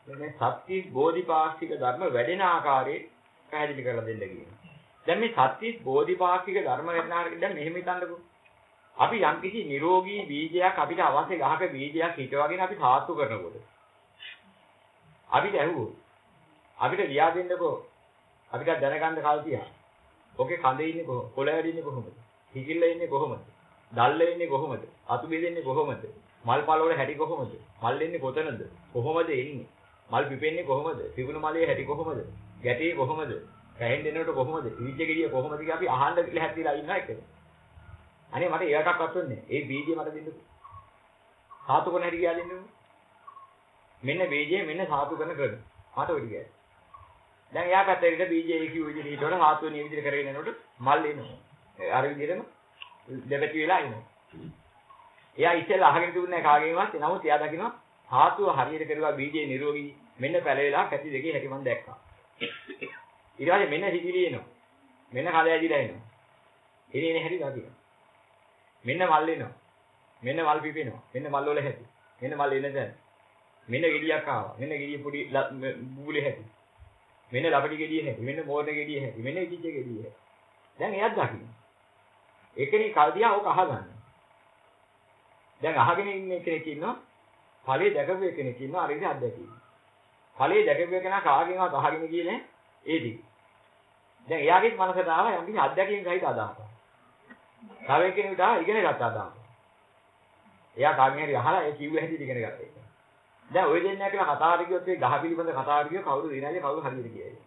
මේ සත්‍ය බෝධිපාක්ෂික ධර්ම වැඩෙන ආකාරයේ පැහැදිලි කරලා දෙන්න කියනවා. දැන් මේ සත්‍ය බෝධිපාක්ෂික ධර්ම වැඩෙන ආකාරයට දැන් මෙහෙම හිතන්නකෝ. අපි යම්කිසි නිරෝගී බීජයක් අපිට අවශ්‍ය ගහක බීජයක් හිටවගෙන අපි සාත්තු කරනකොට අපිට ඇහුවෝ අපිට ලියා දෙන්නකෝ අපිට දැනගන්න කල් තියා. ඔකේ කඳේ ඉන්නේ කොහොමද? කොළ වැඩින්නේ කොහොමද? හිකිල්ල ඉන්නේ කොහොමද? දැල්ල ඉන්නේ කොහොමද? අතු බෙදෙන්නේ කොහොමද? මල් පල වල හැටි කොහොමද? මල් එන්නේ කොතනද? කොහොමද එන්නේ? මල් පිපෙන්නේ කොහොමද? පිපුණු මලේ හැටි කොහොමද? ගැටේ කොහොමද? පැහෙන් දෙනකොට කොහොමද? ඉවිච්ච ගෙඩිය කොහොමද කියලා අපි අහන්න කියලා හැදිලා ඉන්නා එකද? අනේ මට ඒකක්වත් වෙන්නේ. ඒ බීජය මට දෙන්නකෝ. සාතු කරන හැටි කියලා දෙන්නකෝ. මෙන්න බීජය මෙන්න සාතු කරන ක්‍රම. මට ඔය ටිකයි. දැන් එයා පැත්තට බීජේ කිව්ව විදිහට ඊටවල හාතු වෙන විදිහට කරගෙන යනකොට මල් එනවා. අර විදිහටම දෙපැති වෙලා ඉනවා. එයා ඉස්සෙල්ලා අහගෙන තිබුණේ කාගෙන්වත් නමුත් එයා දකිනවා හාතුව හරියට කරුවා බීජේ නිරෝගී මෙන්න පැලෙලා පැති දෙකේ හැටි මම දැක්කා. ඊට පස්සේ මෙන්න හිතිලි එනවා. මෙන්න කඩ ඇදිලා එනවා. එනේ හැටි දකිනවා. මෙන්න මල් එනවා. මෙන්න මල් පිපෙනවා. මෙන්න මල් වල හැටි. මෙන්න මල් එන දැන්. මෙන්න ගෙඩියක් ආවා. මෙන්න ගෙඩිය පොඩි බුබුලේ හැටි. මෙන්න ලපටි ගෙඩිය හැටි. මෙන්න මෝරණ ගෙඩිය හැටි. මෙන්න ඉදිච්ච ගෙඩිය හැටි. දැන් එයාත් දකින්න. ඒකනේ කල්දියා ඕක අහගන්න. දැන් අහගෙන ඉන්න කෙනෙක් ඉන්නවා. ඵලයේ දැකපු කෙනෙක් ඉන්නවා. අර ඉතින් අත්දැකීම. ඵලයේ දැකපු කෙනා කාගෙන්වත් අහගෙන ගියේ නැහැ. ඒ ටික. දැන් එයාගේ මනසට ආවා යම් කිසි අත්දැකීම් සහිත අදහසක්. තව කෙනෙකුට ඉගෙන ගත්ත අදහසක්. එයා කාගෙන් හරි අහලා ඒ කිව්ව හැටි ඉගෙන ගත්තා ඒක. දැන් ඔය දෙන්නා කියලා කතාවට ගියොත් ඒ ගහ පිළිබඳ කතාවට ගියොත් කවුරු දිනන්නේ කවුරු හරියට කියයිද?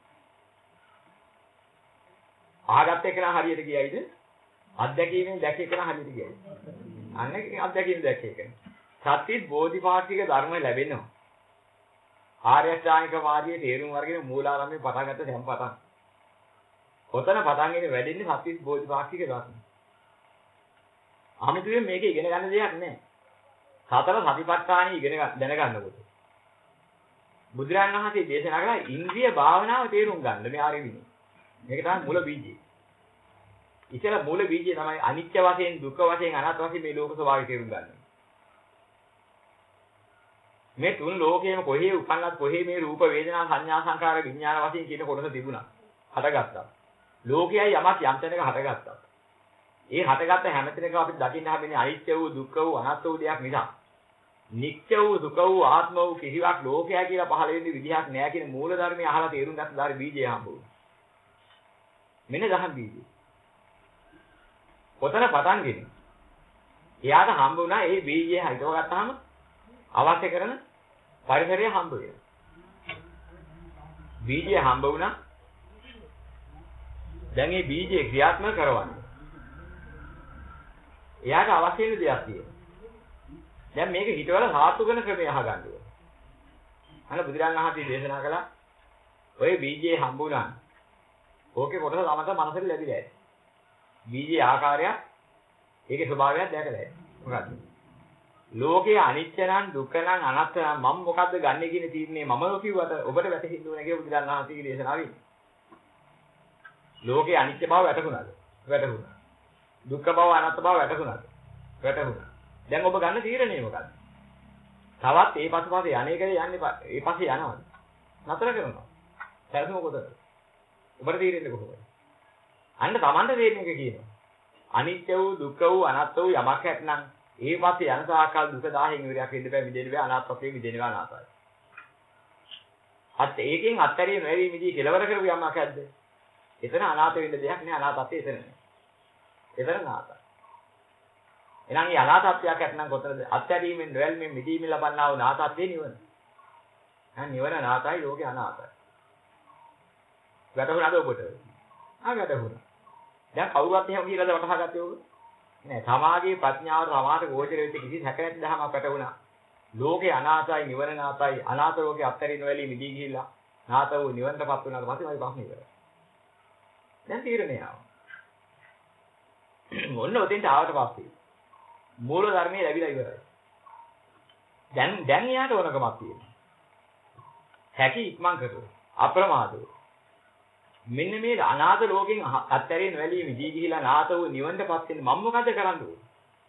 අහගත්ත එකනා හරියට කියයිද? අත්දැකීමෙන් දැක්ක එකනා හරියට කියයිද? අන්න අත්දැකීමෙන් දැක්ක එක. සත්‍ය බෝධිපාක්ෂික ධර්ම ලැබෙනවා. ආර්ය අෂ්ටාංගික මාර්ගයේ තේරුම් අරගෙන මූලාරම්භේ පටන් ගත්ත දැන් පටන්. ඔතන පටන් ඉන්නේ වැඩින්නේ සත්‍ය බෝධිපාක්ෂික ධර්ම. අමුතුවෙන් මේක ඉගෙන ගන්න දෙයක් නෑ. සතර සතිපට්ඨානෙ ඉගෙන දැනගන්නකොට. බුදුරජාණන් වහන්සේ දේශනා කළා ඉන්ද්‍රිය භාවනාව තේරුම් ගන්න මේ ආරෙවිනේ. මේක තමයි මූල බීජය. ඉතල මූල බීජය තමයි අනිත්‍ය වශයෙන්, දුක්ඛ වශයෙන්, අනාත්ම වශයෙන් මේ ලෝක ස්වභාවය තේරුම් ගන්න. මේ තුන් ලෝකයේම කොහේ උපන්නත් කොහේ මේ රූප වේදනා සංඥා සංකාර විඥාන වශයෙන් කියන කොටස තිබුණා. හටගත්තා. ලෝකයයි යමක් යම් තැනක හටගත්තා. ඒ හටගත්ත හැම තැනකම අපිට දකින්න හැමනේ අනිත්‍ය වූ දුක්ඛ වූ අනාත්ම වූ දෙයක් නිසා. නිත්‍ය වූ සුඛ වූ ආත්ම වූ කිසිවක් ලෝකයා කියලා පහළ වෙන්නේ විදිහක් නෑ කියන මූල ධර්මය අහලා තේරුම් ගත්ත දාරි බීජය හම්බුනේ. මෙන්න දහම් බීජය. ඔතන පටන් ගෙන. එයාට හම්බ වුණා ඒ බීජය හිතව ගත්තාම අවශ්‍ය කරන පරිසරය හම්බ වෙනවා. බීජය හම්බ වුණා. දැන් මේ බීජය ක්‍රියාත්මක කරවන්න. එයාට අවශ්‍ය වෙන දෙයක් තියෙනවා. දැන් මේක හිතවල සාතු කරන ක්‍රමය අහගන්න ඕනේ. අන්න බුදුරජාණන් වහන්සේ දේශනා කළා ඔය බීජේ හම්බ වුණා. ඕකේ කොටස තමන්ට මනසට ලැබිලා ඇති. බීජේ ආකාරය ඒකේ ස්වභාවයක් දැකලා ඇති. මොකද්ද? ලෝකයේ අනිත්‍ය නම් දුක්ඛ නම් අනාත්ම නම් මම මොකද්ද ගන්නෙ කියන තීරණේ මම කිව්වට ඔබට වැටහෙන්න ඕනේ කියලා බුදුරජාණන් වහන්සේගේ දේශනාවේ. ලෝකයේ අනිත්‍ය බව වැටහුණාද? වැටහුණා. දුක්ඛ බව අනාත්ම බව වැටහුණාද? වැටහුණා. දැන් ඔබ ගන්න තීරණය මොකද්ද? තවත් ඒ පසුපස්සේ අනේකේ යන්නේ ඒ පස්සේ යනවාද? නතර කරනවා. සැලසුම කොතනද? ඔබට තීරෙන්නේ කොහොමද? අන්න Tamanta තීරණ එක කියනවා. අනිත්‍ය වූ දුක්ඛ වූ අනාත්ම වූ යමක් ඇතනම් ඒ පස්සේ යන සාකල් දුක 1000න් ඉවරයක් වෙන්න බෑ මිදෙන්න බෑ අනාත්මයෙන් මිදෙන්න බෑ අනාතයි. අත් ඒකෙන් අත්තරිය මෙවි මිදී කෙලවර කරපු යමක් ඇද්ද? එතන අනාත වෙන්න දෙයක් නෑ අනාතත්වය එතන නෑ. එතන නාතයි. එහෙනම් මේ අනාතත්වයක් ඇතනම් කොතනද? අත්හැරීමෙන් නොයල්මෙන් මිදීමෙන් ලබන්නා වූ නාතත්වයේ නිවන. නිවන නාතයි ලෝකේ අනාතයි. වැටහුණාද ඔබට? වැටහුණා. දැන් කවුරුත් එහෙම කියලාද වටහා ගත්තේ ඔබ? නෑ. සමාගයේ ප්‍රඥාවට සමාත ගෝචර වෙච්ච කිසි හැක නැති දහමක් වැටහුණා. ලෝකේ අනාතයි නිවන නාතයි අනාත ලෝකේ අත්හැරින්න වෙලී මිදී ගිහිල්ලා නාත වූ නිවනටපත් වුණාට පස්සේ මගේ ප්‍රශ්නේ ඉවරයි. දැන් තීරණය ආවා. මොන්න ඔතෙන්ට ආවට පස්සේ මූල ධර්මයේ ලැබිලා ඉවරයි. දැන් එයාට ඕනකමක් තියෙනවා. හැකි ඉක්මන් කරලා අප්‍රමාදව මෙන්න මේ අනාථ ලෝකෙන් අත්හැරෙන්න වැළී මිදී ගිහිලා නාත වූ නිවනටපත් වෙන්න මම මොකද කරන්න ඕනේ?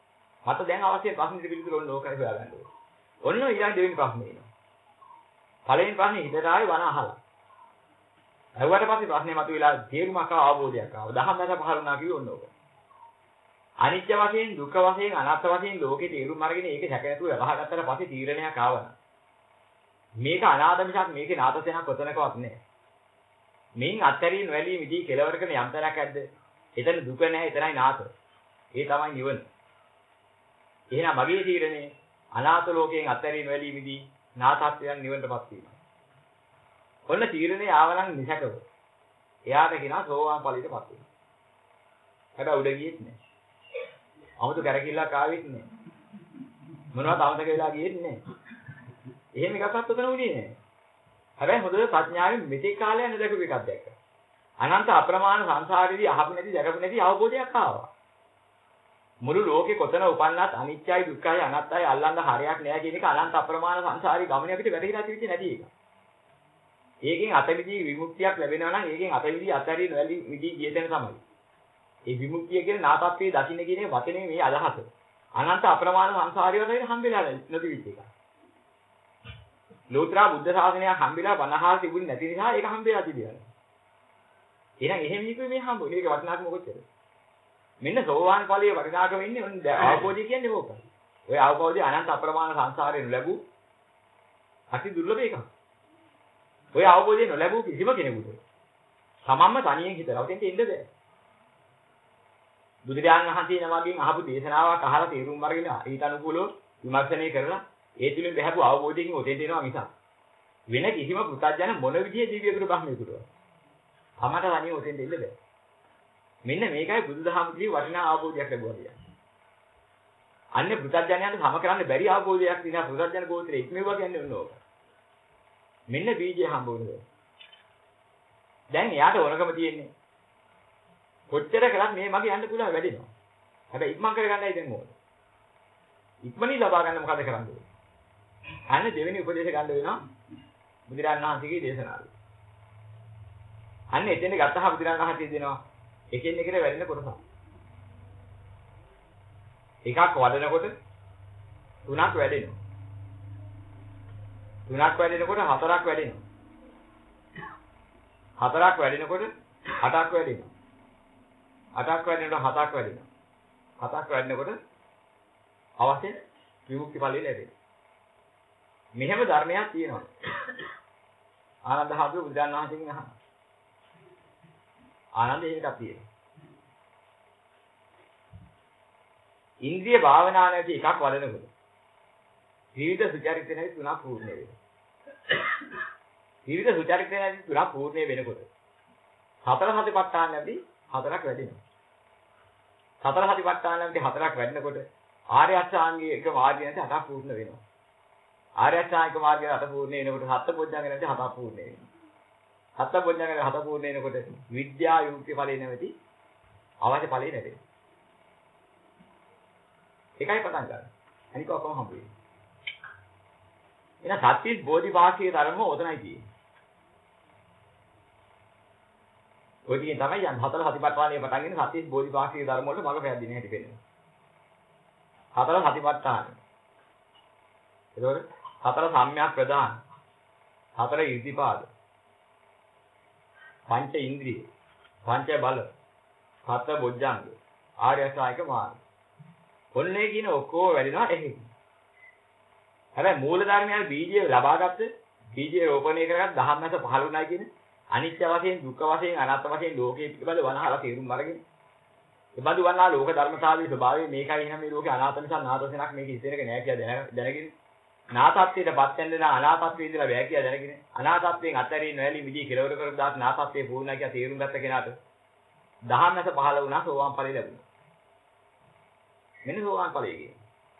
මට දැන් අවශ්‍ය ප්‍රශ්නෙට පිළිතුරු ඕන ලෝකයි හොයාගන්න ඕනේ. ඔන්න ඊළඟ දෙවෙනි ප්‍රශ්නේ එනවා. පළවෙනි ප්‍රශ්නේ හිතට ආවේ වන අහලා. ඇහුවට පස්සේ ප්‍රශ්නේ මතුවලා තේරුමක් අවබෝධයක් ආවා. දහම් නැත පහළ වුණා කිව්ව ඕන ඕක. අනිත්‍ය වශයෙන්, දුක්ඛ වශයෙන්, අනාත්ම වශයෙන් ලෝකේ තේරුම් අරගෙන ඒක සැක නැතුව වහගත්තට පස්සේ තීරණයක් ආවනම් මේක අනාත්ම මිසක් මේකේ නාතසෙනක් කොතනකවත් නැහැ. මේන් අත්හැරීම නොවැළී මිදී කෙලවරකන යම් තැනක් ඇද්ද? එතන දුක නැහැ, එතනයි නාත. ඒ තමයි නිවන. එහෙනම් මගේ තීරණය අනාත ලෝකයෙන් අත්හැරීම නොවැළී මිදී නාතත්වයන් නිවනටපත් වීම. ඔන්න තීරණේ ආවනම් නිසකව. එයාට කියනවා සෝවාන් ඵලයටපත් වෙනවා. හැබැයි උඩ ගියෙත් නැහැ. 아무තු කරකිල්ලක් ආවෙත් නැහැ. මොනවත් අමතක වෙලා ගියෙත් නැහැ. එහෙම එකක්වත් උතන උනේ නැහැ. හැබැයි හොඳ ප්‍රඥාවෙන් මෙතෙක් කාලයක් නැදකපු එකක් දැක්කා. අනන්ත අප්‍රමාණ සංසාරේදී අහපු නැති දැකපු නැති අවබෝධයක් ආවා. මුළු ලෝකේ කොතන උපන්නත් අනිත්‍යයි දුක්ඛයි අනාත්තයි අල්ලන්න හරයක් නෑ කියන එක අනන්ත අප්‍රමාණ සංසාරී ගමනේ අපිට වැටහිලා තිබෙන්නේ නැති එක. ඒකෙන් අතවිදි විමුක්තියක් ලැබෙනවා නම් ඒකෙන් අතවිදි අත්හැරී නොවැළි විදි ගිය තැන තමයි. ඒ විමුක්තිය කියන්නේ නාතත්වයේ දකින්න කියන වචනේ මේ අදහස. අනන්ත අප්‍රමාණ සංසාරිය වලින් හම්බෙලා නැතිවිච්ච එක. ලෝතර බුද්ධ ශාසනයක් හම්බෙලා 50 තිබුණ නැති නිසා ඒක හම්බෙලා තිබියනවා. එහෙනම් එහෙම හිතුවේ මේ හම්බුනේ. ඒක වටිනාකම කොච්චරද? මෙන්න සෝවාන් ඵලයේ වටිනාකම ඉන්නේ ඔන්න අවබෝධය කියන්නේ ඕකයි. ඔය අවබෝධය අනන්ත අප්‍රමාණ සංසාරේ නොලැබු අති දුර්ලභ එකක්. ඔය අවබෝධය නොලැබු කිසිම කෙනෙකුට තමන්ම තනියෙන් හිතලා උතෙන්ට එන්න බෑ. බුදුරජාණන් වහන්සේ නමකින් අහපු දේශනාවක් අහලා තේරුම් අරගෙන ඊට අනුකූලව විමර්ශනය කරලා ඒ තුලින් බහැපු අවබෝධයෙන් උතෙන්ට එනවා මිසක් වෙන කිසිම පුතඥන මොන විදිහේ දිව්‍යගුරු බ්‍රහ්මයෙකුට තමට තනියෙන් උතෙන්ට එන්න බෑ. මෙන්න මේකයි බුදුදහම කිවි වටිනා අවබෝධයක් ලැබුවා කියන්නේ. අන්නේ පුතඥයන්ට සම කරන්න බැරි අවබෝධයක් තියෙනවා පුතඥන ගෝත්‍රයේ ඉක්මෙවුවා කියන්නේ ඔන්න ඕක. මෙන්න බීජය හම්බුනේ. දැන් එයාට ඕනකම තියෙන්නේ කොච්චර කළත් මේ මගේ යන්න පුළුවන් වැඩිනවා. හැබැයි ඉක්මන් කරගන්නයි දැන් ඕනේ. ඉක්මනින් ලබා ගන්න මොකද කරන්නේ? අන්න දෙවෙනි උපදේශ ගන්න වෙනවා බුදුරජාණන් වහන්සේගේ දේශනාවල. අන්න එතෙන් ගත්තහම බුදුරජාණන් වහන්සේ දෙනවා එකින් එකට වැඩෙන කොටස. එකක් වඩනකොට තුනක් වැඩෙනවා. තුනක් වැඩෙනකොට හතරක් වැඩෙනවා. හතරක් වැඩෙනකොට අටක් වැඩෙනවා. අටක් වැඩෙනකොට හතක් වැඩෙනවා. හතක් වැඩෙනකොට අවශ්‍ය විමුක්ති ඵලය ලැබෙනවා. මෙහෙම ධර්මයක් තියෙනවා. ආනන්ද හාමුදුරුවෝ බුදුන් වහන්සේගෙන් අහනවා. ආනන්ද ඒකක් තියෙනවා. ඉන්ද්‍රිය භාවනා නැති එකක් වඩනකොට විවිධ සුචරිත නැති තුනක් පූර්ණ වෙනවා. විවිධ සුචරිත නැති තුනක් පූර්ණ වෙනකොට හතර සතිපට්ඨාන නැති හතරක් වැඩෙනවා. හතර සතිපට්ඨාන නැති හතරක් වැඩෙනකොට ආර්ය අෂ්ටාංගික මාර්ගය නැති හතක් පූර්ණ වෙනවා. ආර්ය අෂ්ටාංගික මාර්ගය හත පූර්ණ වෙනකොට හත පොඥාංග නැති හතක් පූර්ණ වෙනවා. හත පොඥාංග හත පූර්ණ වෙනකොට විද්‍යා යුක්ති ඵලෙ නැති අවශ්‍ය ඵලෙ ලැබෙනවා. ඒකයි පටන් ගන්න. අනික ඔක්කොම හම්බ වෙනවා. එහෙනම් සත්‍විස් බෝධිපාක්ෂික ධර්ම ඔතනයි තියෙන්නේ. ඔය ටිකෙන් තමයි යන් හතර සතිපට්ඨානය පටන් ගෙන සත්‍විස් බෝධිපාක්ෂික ධර්ම වලට මඟ පැහැදිලි හැටි පෙන්නනවා. හතර සතිපට්ඨාන. එතකොට හතර සම්‍යක් ප්‍රදාන. හතර ඉර්ධිපාද. පංච ඉන්ද්‍රිය. පංච බල. හත බොජ්ජංග. ආර්ය අෂ්ටාංගික මාර්ග. ඔන්නේ කියන ඔක්කොම වැඩිනවා එහෙම. හැබැයි මූල ධර්මයන් බීජය ලබාගත්ත බීජය රෝපණය කරගත් ධම්මස පහළුණා කියන අනිත්‍ය වශයෙන් දුක්ඛ වශයෙන් අනාත්ම වශයෙන් ලෝකයේ පිළිබඳ වනහලා තේරුම් අරගෙන ඒ බඳු වන්නා ලෝක ධර්මතාවයේ ස්වභාවය මේකයි එහෙනම් මේ ලෝකේ අනාත්ම නිසා නාතසෙනක් මේක ඉස්සෙනක නෑ කියලා දැනගෙන නාතත්වයටපත් වෙන්න නා අනාතත්වයේ ඉඳලා බෑ කියලා දැනගෙන අනාතත්වයෙන් අත්හැරී නොයලී මිදී කෙලවර කර දාත් නාතත්වයේ පූර්ණයි කියලා තේරුම් ගත්ත කෙනාට ධම්මස පහළ වුණා සෝවාන් ඵලෙ ලැබුණා. මෙන්න සෝවාන් ඵලය කියන්නේ.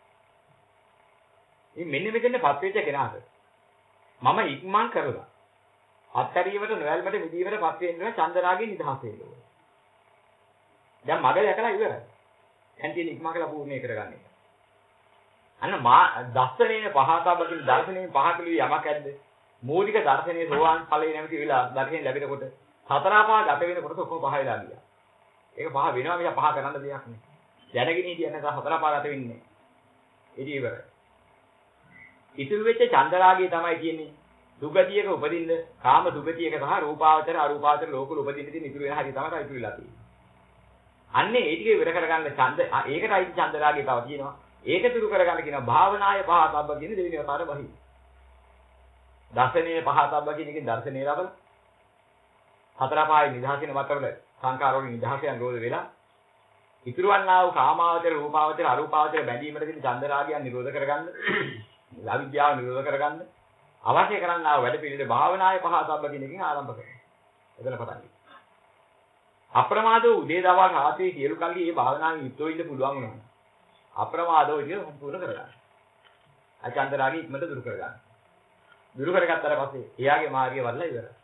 මෙන්න මෙතනපත් වෙච්ච කෙනාට මම ඉක්මන් කරලා අත්තරීමට නොයල්මට මිදීමටපත් වෙන්න චන්දරාගේ නිදහස වෙනවා. දැන් මග දැකලා ඉවරයි. දැන් තියෙන ඉක්මන් කරලා පූර්ණේ කරගන්න එක. අන්න දර්ශනයේ පහතබකින් දර්ශනයේ පහකලුවේ යමක් ඇද්ද? මූලික දර්ශනයේ සෝවාන් ඵලයේ නැමැති වෙලා දර්ශනය ලැබෙනකොට හතරපා ගත වෙනකොට ඔක්කොම පහ වෙලා ගියා. ඒක පහ වෙනවා මිස පහ කරන්න දෙයක් නෑ. දැනගෙන හිටියන නිසා හතරපා ගත වෙන්නේ නෑ. ඒක ඉවරයි. ඉතුරු වෙච්ච චන්දරාගය තමයි කියන්නේ සුගතියක උපදින්න කාම සුගතියක සහ රූපාවචර අරූපාවචර ලෝකවල උපදින්න තියෙන ඉතුරු වෙන හරිය තමයි ඉතුරු වෙලා තියෙන්නේ. අන්නේ ඒ ටික ඉවර කරගන්න ඡන්ද ඒකටයි ඡන්ද රාගය තව කියනවා. ඒක දුරු කරගන්න කියනවා භාවනාය පහතබ්බ කියන දෙවෙනි වතාවට බහි. දර්ශනීය පහතබ්බ කියන එකෙන් දර්ශනීය ලබන හතර පහයි නිදහසින මතවල සංකාර වලින් නිදහසෙන් රෝධ වෙලා ඉතුරු වන්නා වූ කාමාවචර රූපාවචර අරූපාවචර බැඳීමට තියෙන ඡන්ද රාගයන් නිරෝධ කරගන්න, අවිද්‍යාව නිරෝධ කරගන්න අවශ්‍ය කරන්නා වැඩ පිළිවෙල භාවනාය පහතබ්බ කියන එකෙන් ආරම්භ කරනවා. එතන පටන් ගන්න. අප්‍රමාදෝ උදේ දවල් රාත්‍රී සියලු කල්හි මේ භාවනාවෙන් යුක්තව ඉන්න පුළුවන් වෙනවා. අප්‍රමාදෝ විදිය සම්පූර්ණ කරගන්න. අචන්ද රාගය ඉක්මනට දුරු කරගන්න. දුරු කරගත්තාට පස්සේ එයාගේ මාර්ගය වල්ලා ඉවරයි.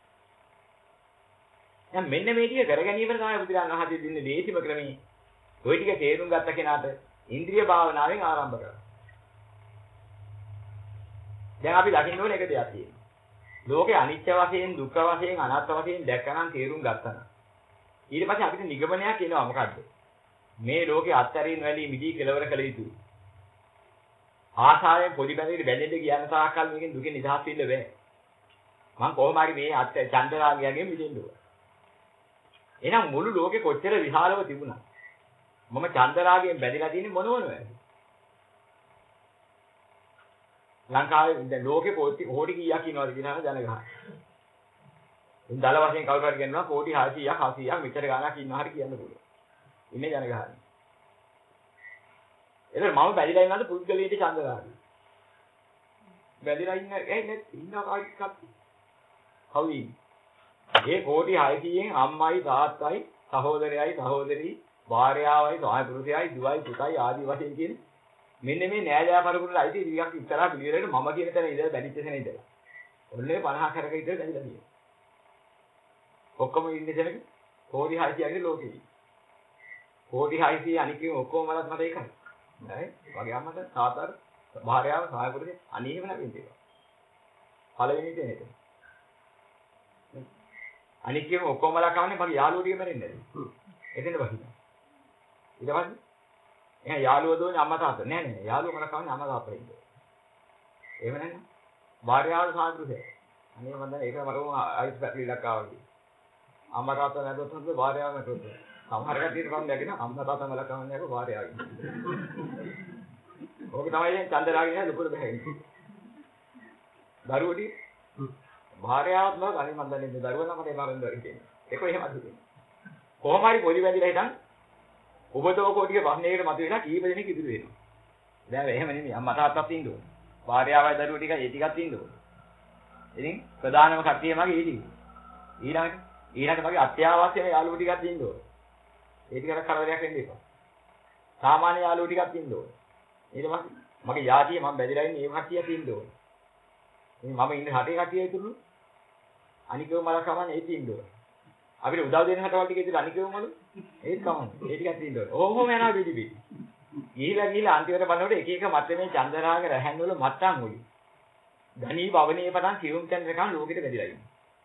දැන් මෙන්න මේ ටික කර ගැනීමට තමයි බුදුරජාණන් වහන්සේ දෙන්නේ දේශිම ක්‍රමී. ওই ටික තේරුම් ගත්ත කෙනාට ඉන්ද්‍රිය භාවනාවෙන් ආරම්භ කරනවා. දැන් අපි දකින්න ඕනේ එක දෙයක් තියෙනවා. ලෝකේ අනිත්‍ය වශයෙන්, දුක්ඛ වශයෙන්, අනාත්ම වශයෙන් දැක්කනම් තේරුම් ගත්තා නම් ඊට පස්සේ අපිට නිගමනයක් එනවා මොකද්ද? මේ ලෝකේ අත්තරින් වැළී මිදී කෙලවර කළ යුතුයි. ආශාවෙන් පොඩි බැඳෙන්න බැඳෙන්න කියන තාක්කල් මේකෙන් දුකෙන් නිදහස් වෙන්න බෑ. මම කොහොම හරි මේ චන්දරාගයෙන් මිදෙන්න ඕන. එහෙනම් මුළු ලෝකේ කොච්චර විශාලව තිබුණා. මම චන්දරාගයෙන් බැඳලා තියෙන්නේ මොන වැඩ? ලංකාවේ දැන් ලෝකේ කෝටි කීයක් ඉන්නවද කියනවා ජනගහන. දල වශයෙන් කවුරු හරි කියනවා කෝටි 600ක් 700ක් මෙච්චර ගාණක් ඉන්නවා හරි කියන්න පුළුවන්. ඉන්නේ ජනගහන. එතන මම බැඳලා ඉන්නවද පුද්ගලයාට චන්දරාගය? බැඳලා ඉන්නවා කායිකක්. කවුද ඉන්නේ? ඒ කෝටි 600න් අම්මයි තාත්තයි සහෝදරයයි සහෝදරී භාර්යාවයි සහාය පුරුෂයයි දුවයි පුතයි ආදී වශයෙන් කියන මෙන්න මේ නෑදෑ පරපුරට අයිති ටිකක් ඉස්සරහා පිළිවෙලට මම කියන තැන ඉඳලා බැඳිච්ච තැන ඉඳලා ඔන්නේ 50 කරක ඉඳලා බැඳිලා තියෙනවා. ඔක්කොම ඉන්නේ තැනක කෝටි 600ගේ ලෝකෙයි. කෝටි 600 අනිකේ ඔක්කොම වලත් මට ඒකයි. නෑ වගේ අම්මට තාත්තට භාර්යාව සහාය පුරුෂය අනීහෙම නැගෙන්නේ ඒක. පළවෙනි දේ නේද? අනිකේම ඔක්කොම වල කවන්නේ මගේ යාළුවෝ ටික මැරෙන්නේ නැති. එතෙන්ද බහිනවා. ඊට පස්සේ එහෙනම් යාළුවෝ දෝනේ අම්මා තාත්තා නෑ නෑ යාළුවෝ මල කවන්නේ අම්මා තාත්තා ඉන්නේ. එහෙම නැත්නම් භාර්යාව සාගෘතය. අනේ මම දැන් ඒක මරම අයිස් පැටලිලක් ආවා. අම්මා තාත්තා නැතුවත් හොඳ භාර්යාව නැතුවත්. සමහර කටියට කම් දැගෙන අම්මා තාත්තා මල කවන්නේ නැක භාර්යාව ඉන්නේ. ඕක තමයි දැන් චන්දරාගේ නේද ලොකුට බහැන්නේ. දරුවෝටි භාර්යාවත් නෝ අනේ මම දන්නේ දරුවා නම් මට මරන්න බැරි කියන්නේ. ඒක එහෙම අදුනේ. කොහොම හරි පොඩි වැදිලා හිටන් ඔබතෝ කෝටිගේ ප්‍රශ්නයකට මතුවෙලා කීප දෙනෙක් ඉදිරි වෙනවා. දැන් එහෙම නෙමෙයි අම්මා තාත්තත් ඉන්න ඕනේ. භාර්යාවයි දරුවෝ ටික ඒ ටිකත් ඉන්න ඕනේ. ඉතින් ප්‍රධානම කට්ටිය මගේ ඒ ටික. ඊළඟට මගේ අත්‍යවශ්‍යම යාළුවෝ ටිකත් ඉන්න ඕනේ. ඒ ටිකට කරදරයක් වෙන්න එපා. සාමාන්‍ය යාළුවෝ ටිකත් ඉන්න ඕනේ. ඊට පස්සේ මගේ යාතිය මම බැඳලා ඉන්නේ ඒ කට්ටියත් ඉන්න ඕනේ. ඉතින් මම ඉන්නේ හටේ කට්ටිය ඉතුරු අනිකව මල කමන්නේ ඒත් ඉන්න ඕනේ. අපිට උදව් දෙන හටවල් ටික ඉතින් අනිකව මලු ඒත් කමන්නේ. ඒ ටිකත් ඉන්න ඕනේ. ඕහොම යනවා බිඩි බිඩි. ගිහිලා අන්තිමට බලනකොට එක එක මැත්තේ චන්දරාග රැහන් වල මත්තන් උයි. ධනී භවනයේ පටන් සියුම් තැන් වෙනකන් ලෝකෙට බැඳලා ඉන්නේ.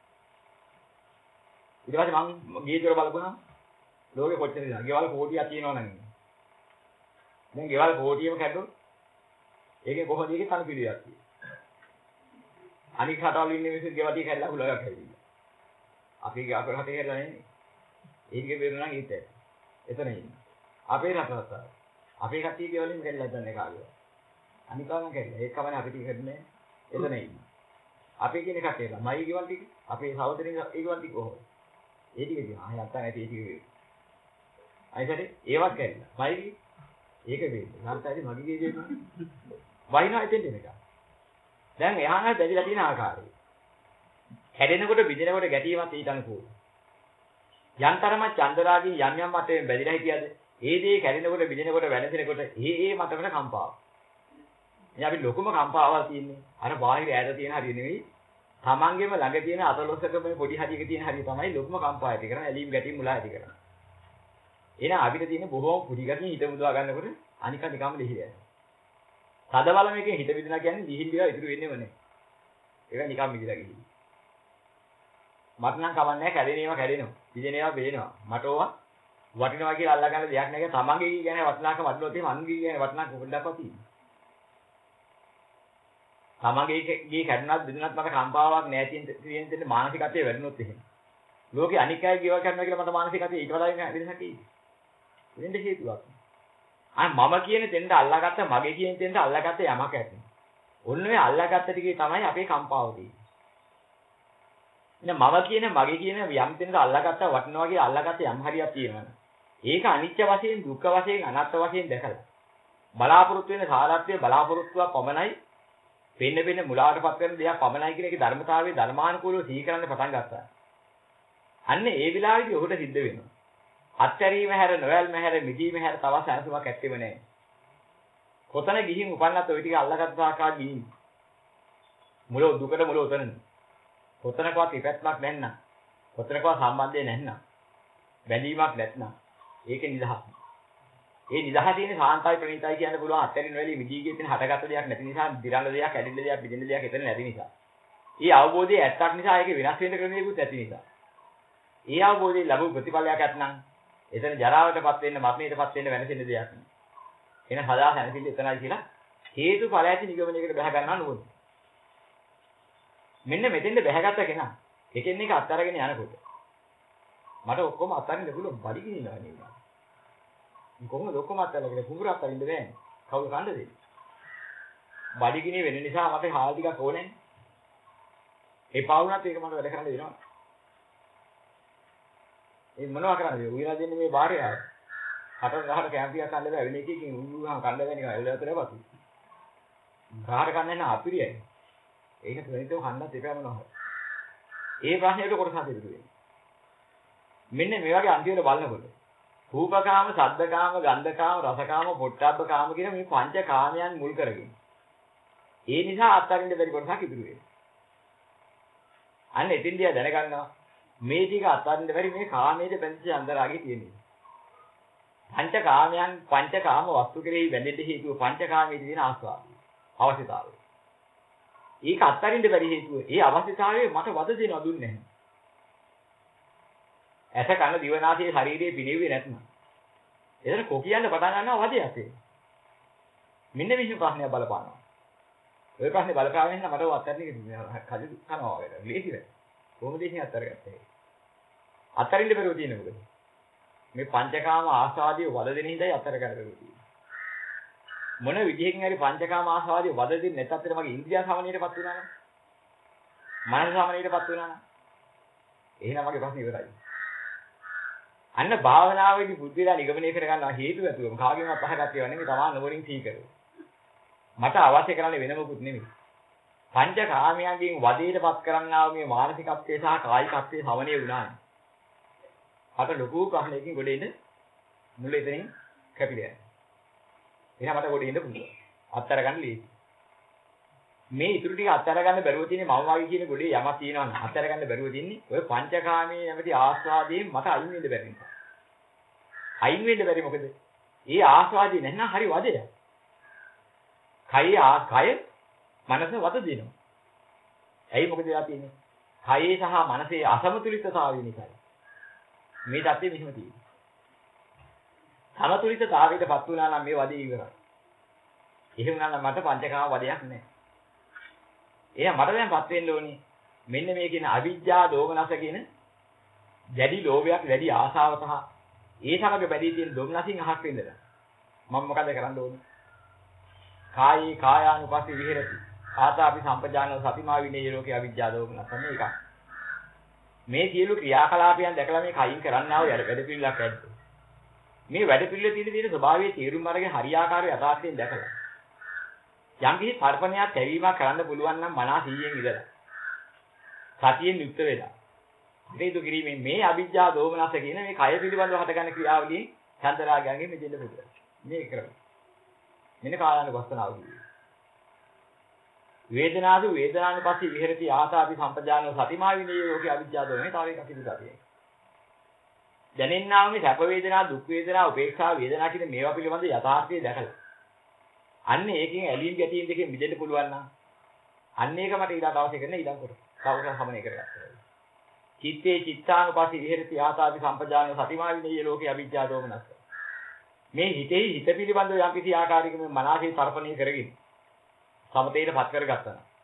ඊට පස්සේ මම ගියේ දොර බලපුවාම ලෝකෙ කොච්චර ඉන්නවා. ගෙවල් කෝටියක් තියෙනවා නම් ඉන්නේ. දැන් ගෙවල් කෝටියම කැඩුණොත් ඒකේ කොහොමද ඒකේ තන පිළියක් තියෙන්නේ. අනික හටවල ඉන්නේ මිනිස්සු ගෙවල් ටික කැඩලා හුලගක් හැදිලා. අපි අපේ රටේ හැදලා නෙන්නේ. ඒකේ බේරුණා නම් ඊට. එතන ඉන්නේ. අපේ රටවල අපේ කට්ටිය ගෙවලින් කැඩලා දැන් කාගේ. අනිකාම කැඩලා. ඒක කමනේ අපි ටික කැඩුනේ. එතන ඉන්නේ. අපේ කියන කට්ටිය ළමයි ගෙවල් ටික අපේ සහෝදරින් ඒ ගෙවල් ටික කොහොමද? ඒ ටික දිහා ආයෙ අත්තා නැති ඒ ටික වේ. අයිසරේ ඒවත් කැඩලා. මයි ඒක වෙන්නේ. නැත්නම් මගේ ගේ දෙන්න. වහිනා එතෙන්ට එනක. දැන් එහාට බැඳිලා තියෙන ආකාරය. හැදෙනකොට බිඳෙනකොට ගැටීමත් ඊට අනුකූලයි. යන්තරම චන්දරාගී යම් යම් මතයෙන් බැඳිලා හිටියද ඒ දේ කැඩෙනකොට බිඳෙනකොට වෙනසෙනකොට ඒ මතවල කම්පාව. ඉතින් අපි ලොකුම කම්පාවල් තියෙන්නේ අර බාහිර ඈත තියෙන හරිය නෙවෙයි. තමන්ගේම ළඟ තියෙන අතලොස්සක මේ පොඩි හදියක තියෙන හරිය තමයි ලොකුම කම්පාව ඇති කරන ඇලීම් ගැටීම් මුලා ඇති කරන. එහෙනම් අපිට තියෙන බොහෝම පුඩි ගැටින් හිත මුදවා ගන්නකොට අනික නිකම්ම ලිහිලා යනවා. තදබල මේකෙන් හිත විදිනා කියන්නේ ලිහිල් විලා ඉතුරු වෙන්නේම නැහැ. ඒක නිකම් මිදිලා ගිහින්. මට නම් කවන්නේ කැඩෙනේම කැඩෙනවා. පිළිදෙනේම පිළිදෙනවා. මට ඕවා වටිනවා කියලා අල්ලා ගන්න දෙයක් නැහැ. තමන්ගේ කියන්නේ වටිනාකම වටිනොත් එහෙම අනුන්ගේ කියන්නේ වටිනාකම පොඩ්ඩක්වත් තියෙනවා. තමගේ කැඩුනත් බිඳුනත් මට කම්පාවක් නැහැ තියෙන මානසිකත්වයේ වැඩිනොත් එහෙම. ලෝකේ අනික් අය ගෙවල් කරනවා කියලා මට මානසිකත්වයේ ඊට වඩා වෙනසක් තියෙයි. වෙන්න හේතුවක්. මම කියන දෙන්න අල්ලාගත්ත මගේ කියන දෙන්න අල්ලාගත්ත යමක් ඇති. ඔන්න ඔය අල්ලාගත්ත ටිකේ තමයි අපේ කම්පාව තියෙන්නේ. මම කියන මගේ කියන යම් දෙන්නට අල්ලාගත්ත වටිනවා කියලා අල්ලාගත්ත යම් හරියක් තියෙනවනේ. ඒක අනිත්‍ය වශයෙන් දුක්ඛ වශයෙන් අනාත්ම වශයෙන් දැකලා බලාපොරොත්තු වෙන සාරත්වයේ බලාපොරොත්තුවක් පමණයි වෙන්න මුලාටපත් වෙන දෙයක් පමණයි කියන එකේ ධර්මතාවයේ ධර්මානුකූලව සිහි කරන්න පටන් ගත්තා. අන්න ඒ විලාවේදී ඔහුට සිද්ධ වෙනවා. අත්හැරීම හැර නොයල්ම හැර මිදීම හැර තවත් සැනසීමක් ඇත්තෙම නැහැ. කොතන ගිහින් උපන්නත් ওই ටික අල්ලගත්ත ආකාර ගිහින් මුල දුකට මුල උතනනේ. කොතනකවත් ඉපැත්මක් නැන්නා. කොතනකවත් සම්බන්ධය නැන්නා. බැඳීමක් නැත්නම් ඒකේ නිදහස. ඒ නිදහස තියෙන සාන්තයි ප්‍රණීතයි කියන්න පුළුවන් අත්හැරින වෙලේ මිදීගේ තියෙන හටගත්ත දෙයක් නැති නිසා දිරන්න දෙයක් ඇදින්න දෙයක් බිඳින්න දෙයක් එතන නැති නිසා. ඒ අවබෝධය ඇත්තක් නිසා ඒකේ වෙනස් වෙන්න ක්‍රමයකුත් ඇති නිසා. ඒ අවබෝධයෙන් ලැබු ප්‍රතිඵලයක් ඇත්නම් එතන ජරාවටපත් වෙන්න මරණයටපත් වෙන්න වෙනසෙන්න දෙයක් නෑ. එන හදා හැනසිල්ල එතනයි කියලා හේතු ඵල ඇති නිගමනයකට බහ ගන්නවා නුවණ. මෙන්න මෙතෙන්ද බහගත්ත කෙනා එකින් එක අත්අරගෙන යනකොට මට ඔක්කොම අත්අරින්න පුළුවන් බඩි ගිනිනවා නේද? කොහොමද ඔක්කොම අත්අරගෙන කුඹුර අත්අරින්න බෑනේ. කවුරු කණ්ඩ දෙන්නේ? බඩි ගිනි වෙන නිසා මට හාල් ටිකක් ඕනේ. ඒ පාවුණත් ඒක මට වැඩ කරන්න දෙනවා. ඒ මොනවා කරන්නද? උයලා දෙන්නේ මේ බාහිරය. හතර ගහට කැම්පියක් කන්න බෑ වෙන එකකින් උයුහම කන්න බෑ නිකන් එළවතරපත්. ගහට කන්නේ නැහැ අපිරියයි. ඒක ප්‍රණීතව කන්නත් එපා මොනවා. ඒ ප්‍රශ්නෙට කොටසක් දෙන්න. මෙන්න මේ වගේ අන්තිමට බලනකොට රූපකාම, ශබ්දකාම, ගන්ධකාම, රසකාම, පොට්ටබ්බකාම කියන මේ පංච කාමයන් මුල් කරගෙන. ඒ නිසා අත්හරින්න බැරි කොටසක් ඉතුරු වෙනවා. අන්න එතින්දියා දැනගන්නවා මේ ටික අත්හරින්න බැරි මේ කාමයේ පැතිච්ච අන්තරාගේ තියෙනවා. පංච කාමයන් පංච කාම වස්තු කෙරෙහි බැඳෙන්න හේතුව පංච කාමයේ තියෙන ආස්වාදය. අවශ්‍යතාවය. ඒක අත්හරින්න බැරි හේතුව ඒ අවශ්‍යතාවයේ මට වද දෙනවා දුන්නේ නැහැ. ඇස කන දිව නාසය ශරීරයේ පිනෙව්වේ නැත්නම් එතන කොකියන්න පටන් ගන්නවා වදයක් ඒක. මෙන්න මේ ප්‍රශ්නය බලපානවා. ඔය ප්‍රශ්නේ බලපාගෙන ඉන්න මට අත්හැරෙන්නේ කලි කනවා වගේ. ලේසි වැඩ. කොහොමද ඉතින් අත්හැරගත්තේ? අත්හැරින්න බැරුව තියෙන මොකද? මේ පංචකාම ආස්වාදිය වද දෙන හිඳයි අත්හැරගන්න බැරුව තියෙන්නේ. මොන විදිහකින් හරි පංචකාම ආස්වාදිය වද දෙන්නේ නැත්නම් මගේ ඉන්ද්‍රිය සමනීයටපත් වෙනවා නම් මනස සමනීයටපත් වෙනවා නම් එහෙනම් මගේ ප්‍රශ්නේ ඉවරයි. අන්න භාවනාවේදී බුද්ධිලා නිගමනය කර ගන්නවා හේතු ඇතුවම කාගෙන්වත් පහකට ඒවා නෙමෙයි තමා නොවරින් සීකරේ. මට අවශ්‍ය කරන්නේ වෙන මොකුත් නෙමෙයි. පංච කාමයන්ගෙන් වදේටපත් කරන්නා වූ මේ මානසිකත්වයේ සහ කායිකත්වයේ සමනය වුණානේ. අත ලොකු ප්‍රශ්නයකින් ගොඩ එන්න මුල එතනින් කැපිලා යනවා. එහෙනම් මට ගොඩ එන්න පුළුවන්. අත්තර ගන්න ලීසි. මේ ඉතුරු ටික අත්තර ගන්න බැරුව තියෙන්නේ මම වගේ කියන ගොඩේ යමක් තියෙනවා නම් අත්තර ගන්න බැරුව තියෙන්නේ ඔය පංචකාමයේ නැමැති ආස්වාදයෙන් මට අයින් වෙන්න බැරි නිසා. අයින් වෙන්න බැරි මොකද? ඒ ආස්වාදය නැත්නම් හරි වදයක්. කය මනස වද දෙනවා. ඇයි මොකද වෙලා තියෙන්නේ? කයේ සහ මනසේ අසමතුලිතතාවය නිසා. මේ தත්ත්වෙ මෙහෙම තියෙනවා. සමතුලිතතාවයටපත් වුණා නම් මේ වදේ ඉවරයි. එහෙම වුණා නම් මට පංචකාම වදයක් නැහැ. එහෙනම් මට දැන්පත් වෙන්න ඕනේ මෙන්න මේ කියන අවිජ්ජා දෝමනස කියන දැඩි ලෝභයක් වැඩි ආසාව සහ ඒ සමග බැඳී තියෙන දොම්නසින් අහක් වෙන්නද මම මොකද කරන්න ඕනේ? කායේ කායානුපස්සී විහෙරති. ආතාපි සම්පජානෝ සතිමා විනේ ලෝකේ අවිජ්ජා දෝමනස මේක. මේ සියලු ක්‍රියාකලාපයන් දැකලා මේ කයින් කරන්නා වූ වැඩ පිළිලක් ඇද්ද? මේ වැඩ පිළිවෙල තියෙන ස්වභාවයේ තීරුම් අරගෙන හරියාකාරව යථාර්ථයෙන් දැකලා යම් කිසි සර්පණයක් තැවීමක් කරන්න පුළුවන් නම් මනස 100න් ඉඳලා සතියෙන් යුක්ත වෙලා හේතු කිරීමෙන් මේ අවිජ්ජා දෝමනස කියන මේ කය පිළිබඳව හටගන්න ක්‍රියාවලියෙන් චන්දරාගයන්ගෙන් මෙදෙන්න පුළුවන්. මේක කරමු. මෙන්න කායානුපස්සනාව කියන්නේ. වේදනාසු වේදනානුපස්සී විහෙරති ආතාපි සම්පජානෝ සතිමා විනේ යෝකේ අවිජ්ජා දෝමනේ තව එකක් ඉදිරියට තියෙනවා. දැනෙන්නා මේ සැප වේදනා දුක් වේදනා උපේක්ෂා වේදනා කියන මේවා පිළිබඳ යථාර්ථය දැකලා අන්න ඒකෙන් ඇලීම් ගැටීම් දෙකෙන් මිදෙන්න පුළුවන් නම් අන්න ඒක මට ඊළඟ අවශ්‍ය කරන ඊළඟ කොට කවුරුන් සමනය කරගත්තා. චිත්තේ චිත්තානුපස්සී විහෙරති ආතාපි සම්පජානෝ සතිමා විනේ ලෝකේ අවිජ්ජා දෝමනස්ස. මේ හිත පිළිබඳව යම් කිසි ආකාරයකින් මනසේ තර්පණය කරගෙන සමතේටපත් කරගත්තා.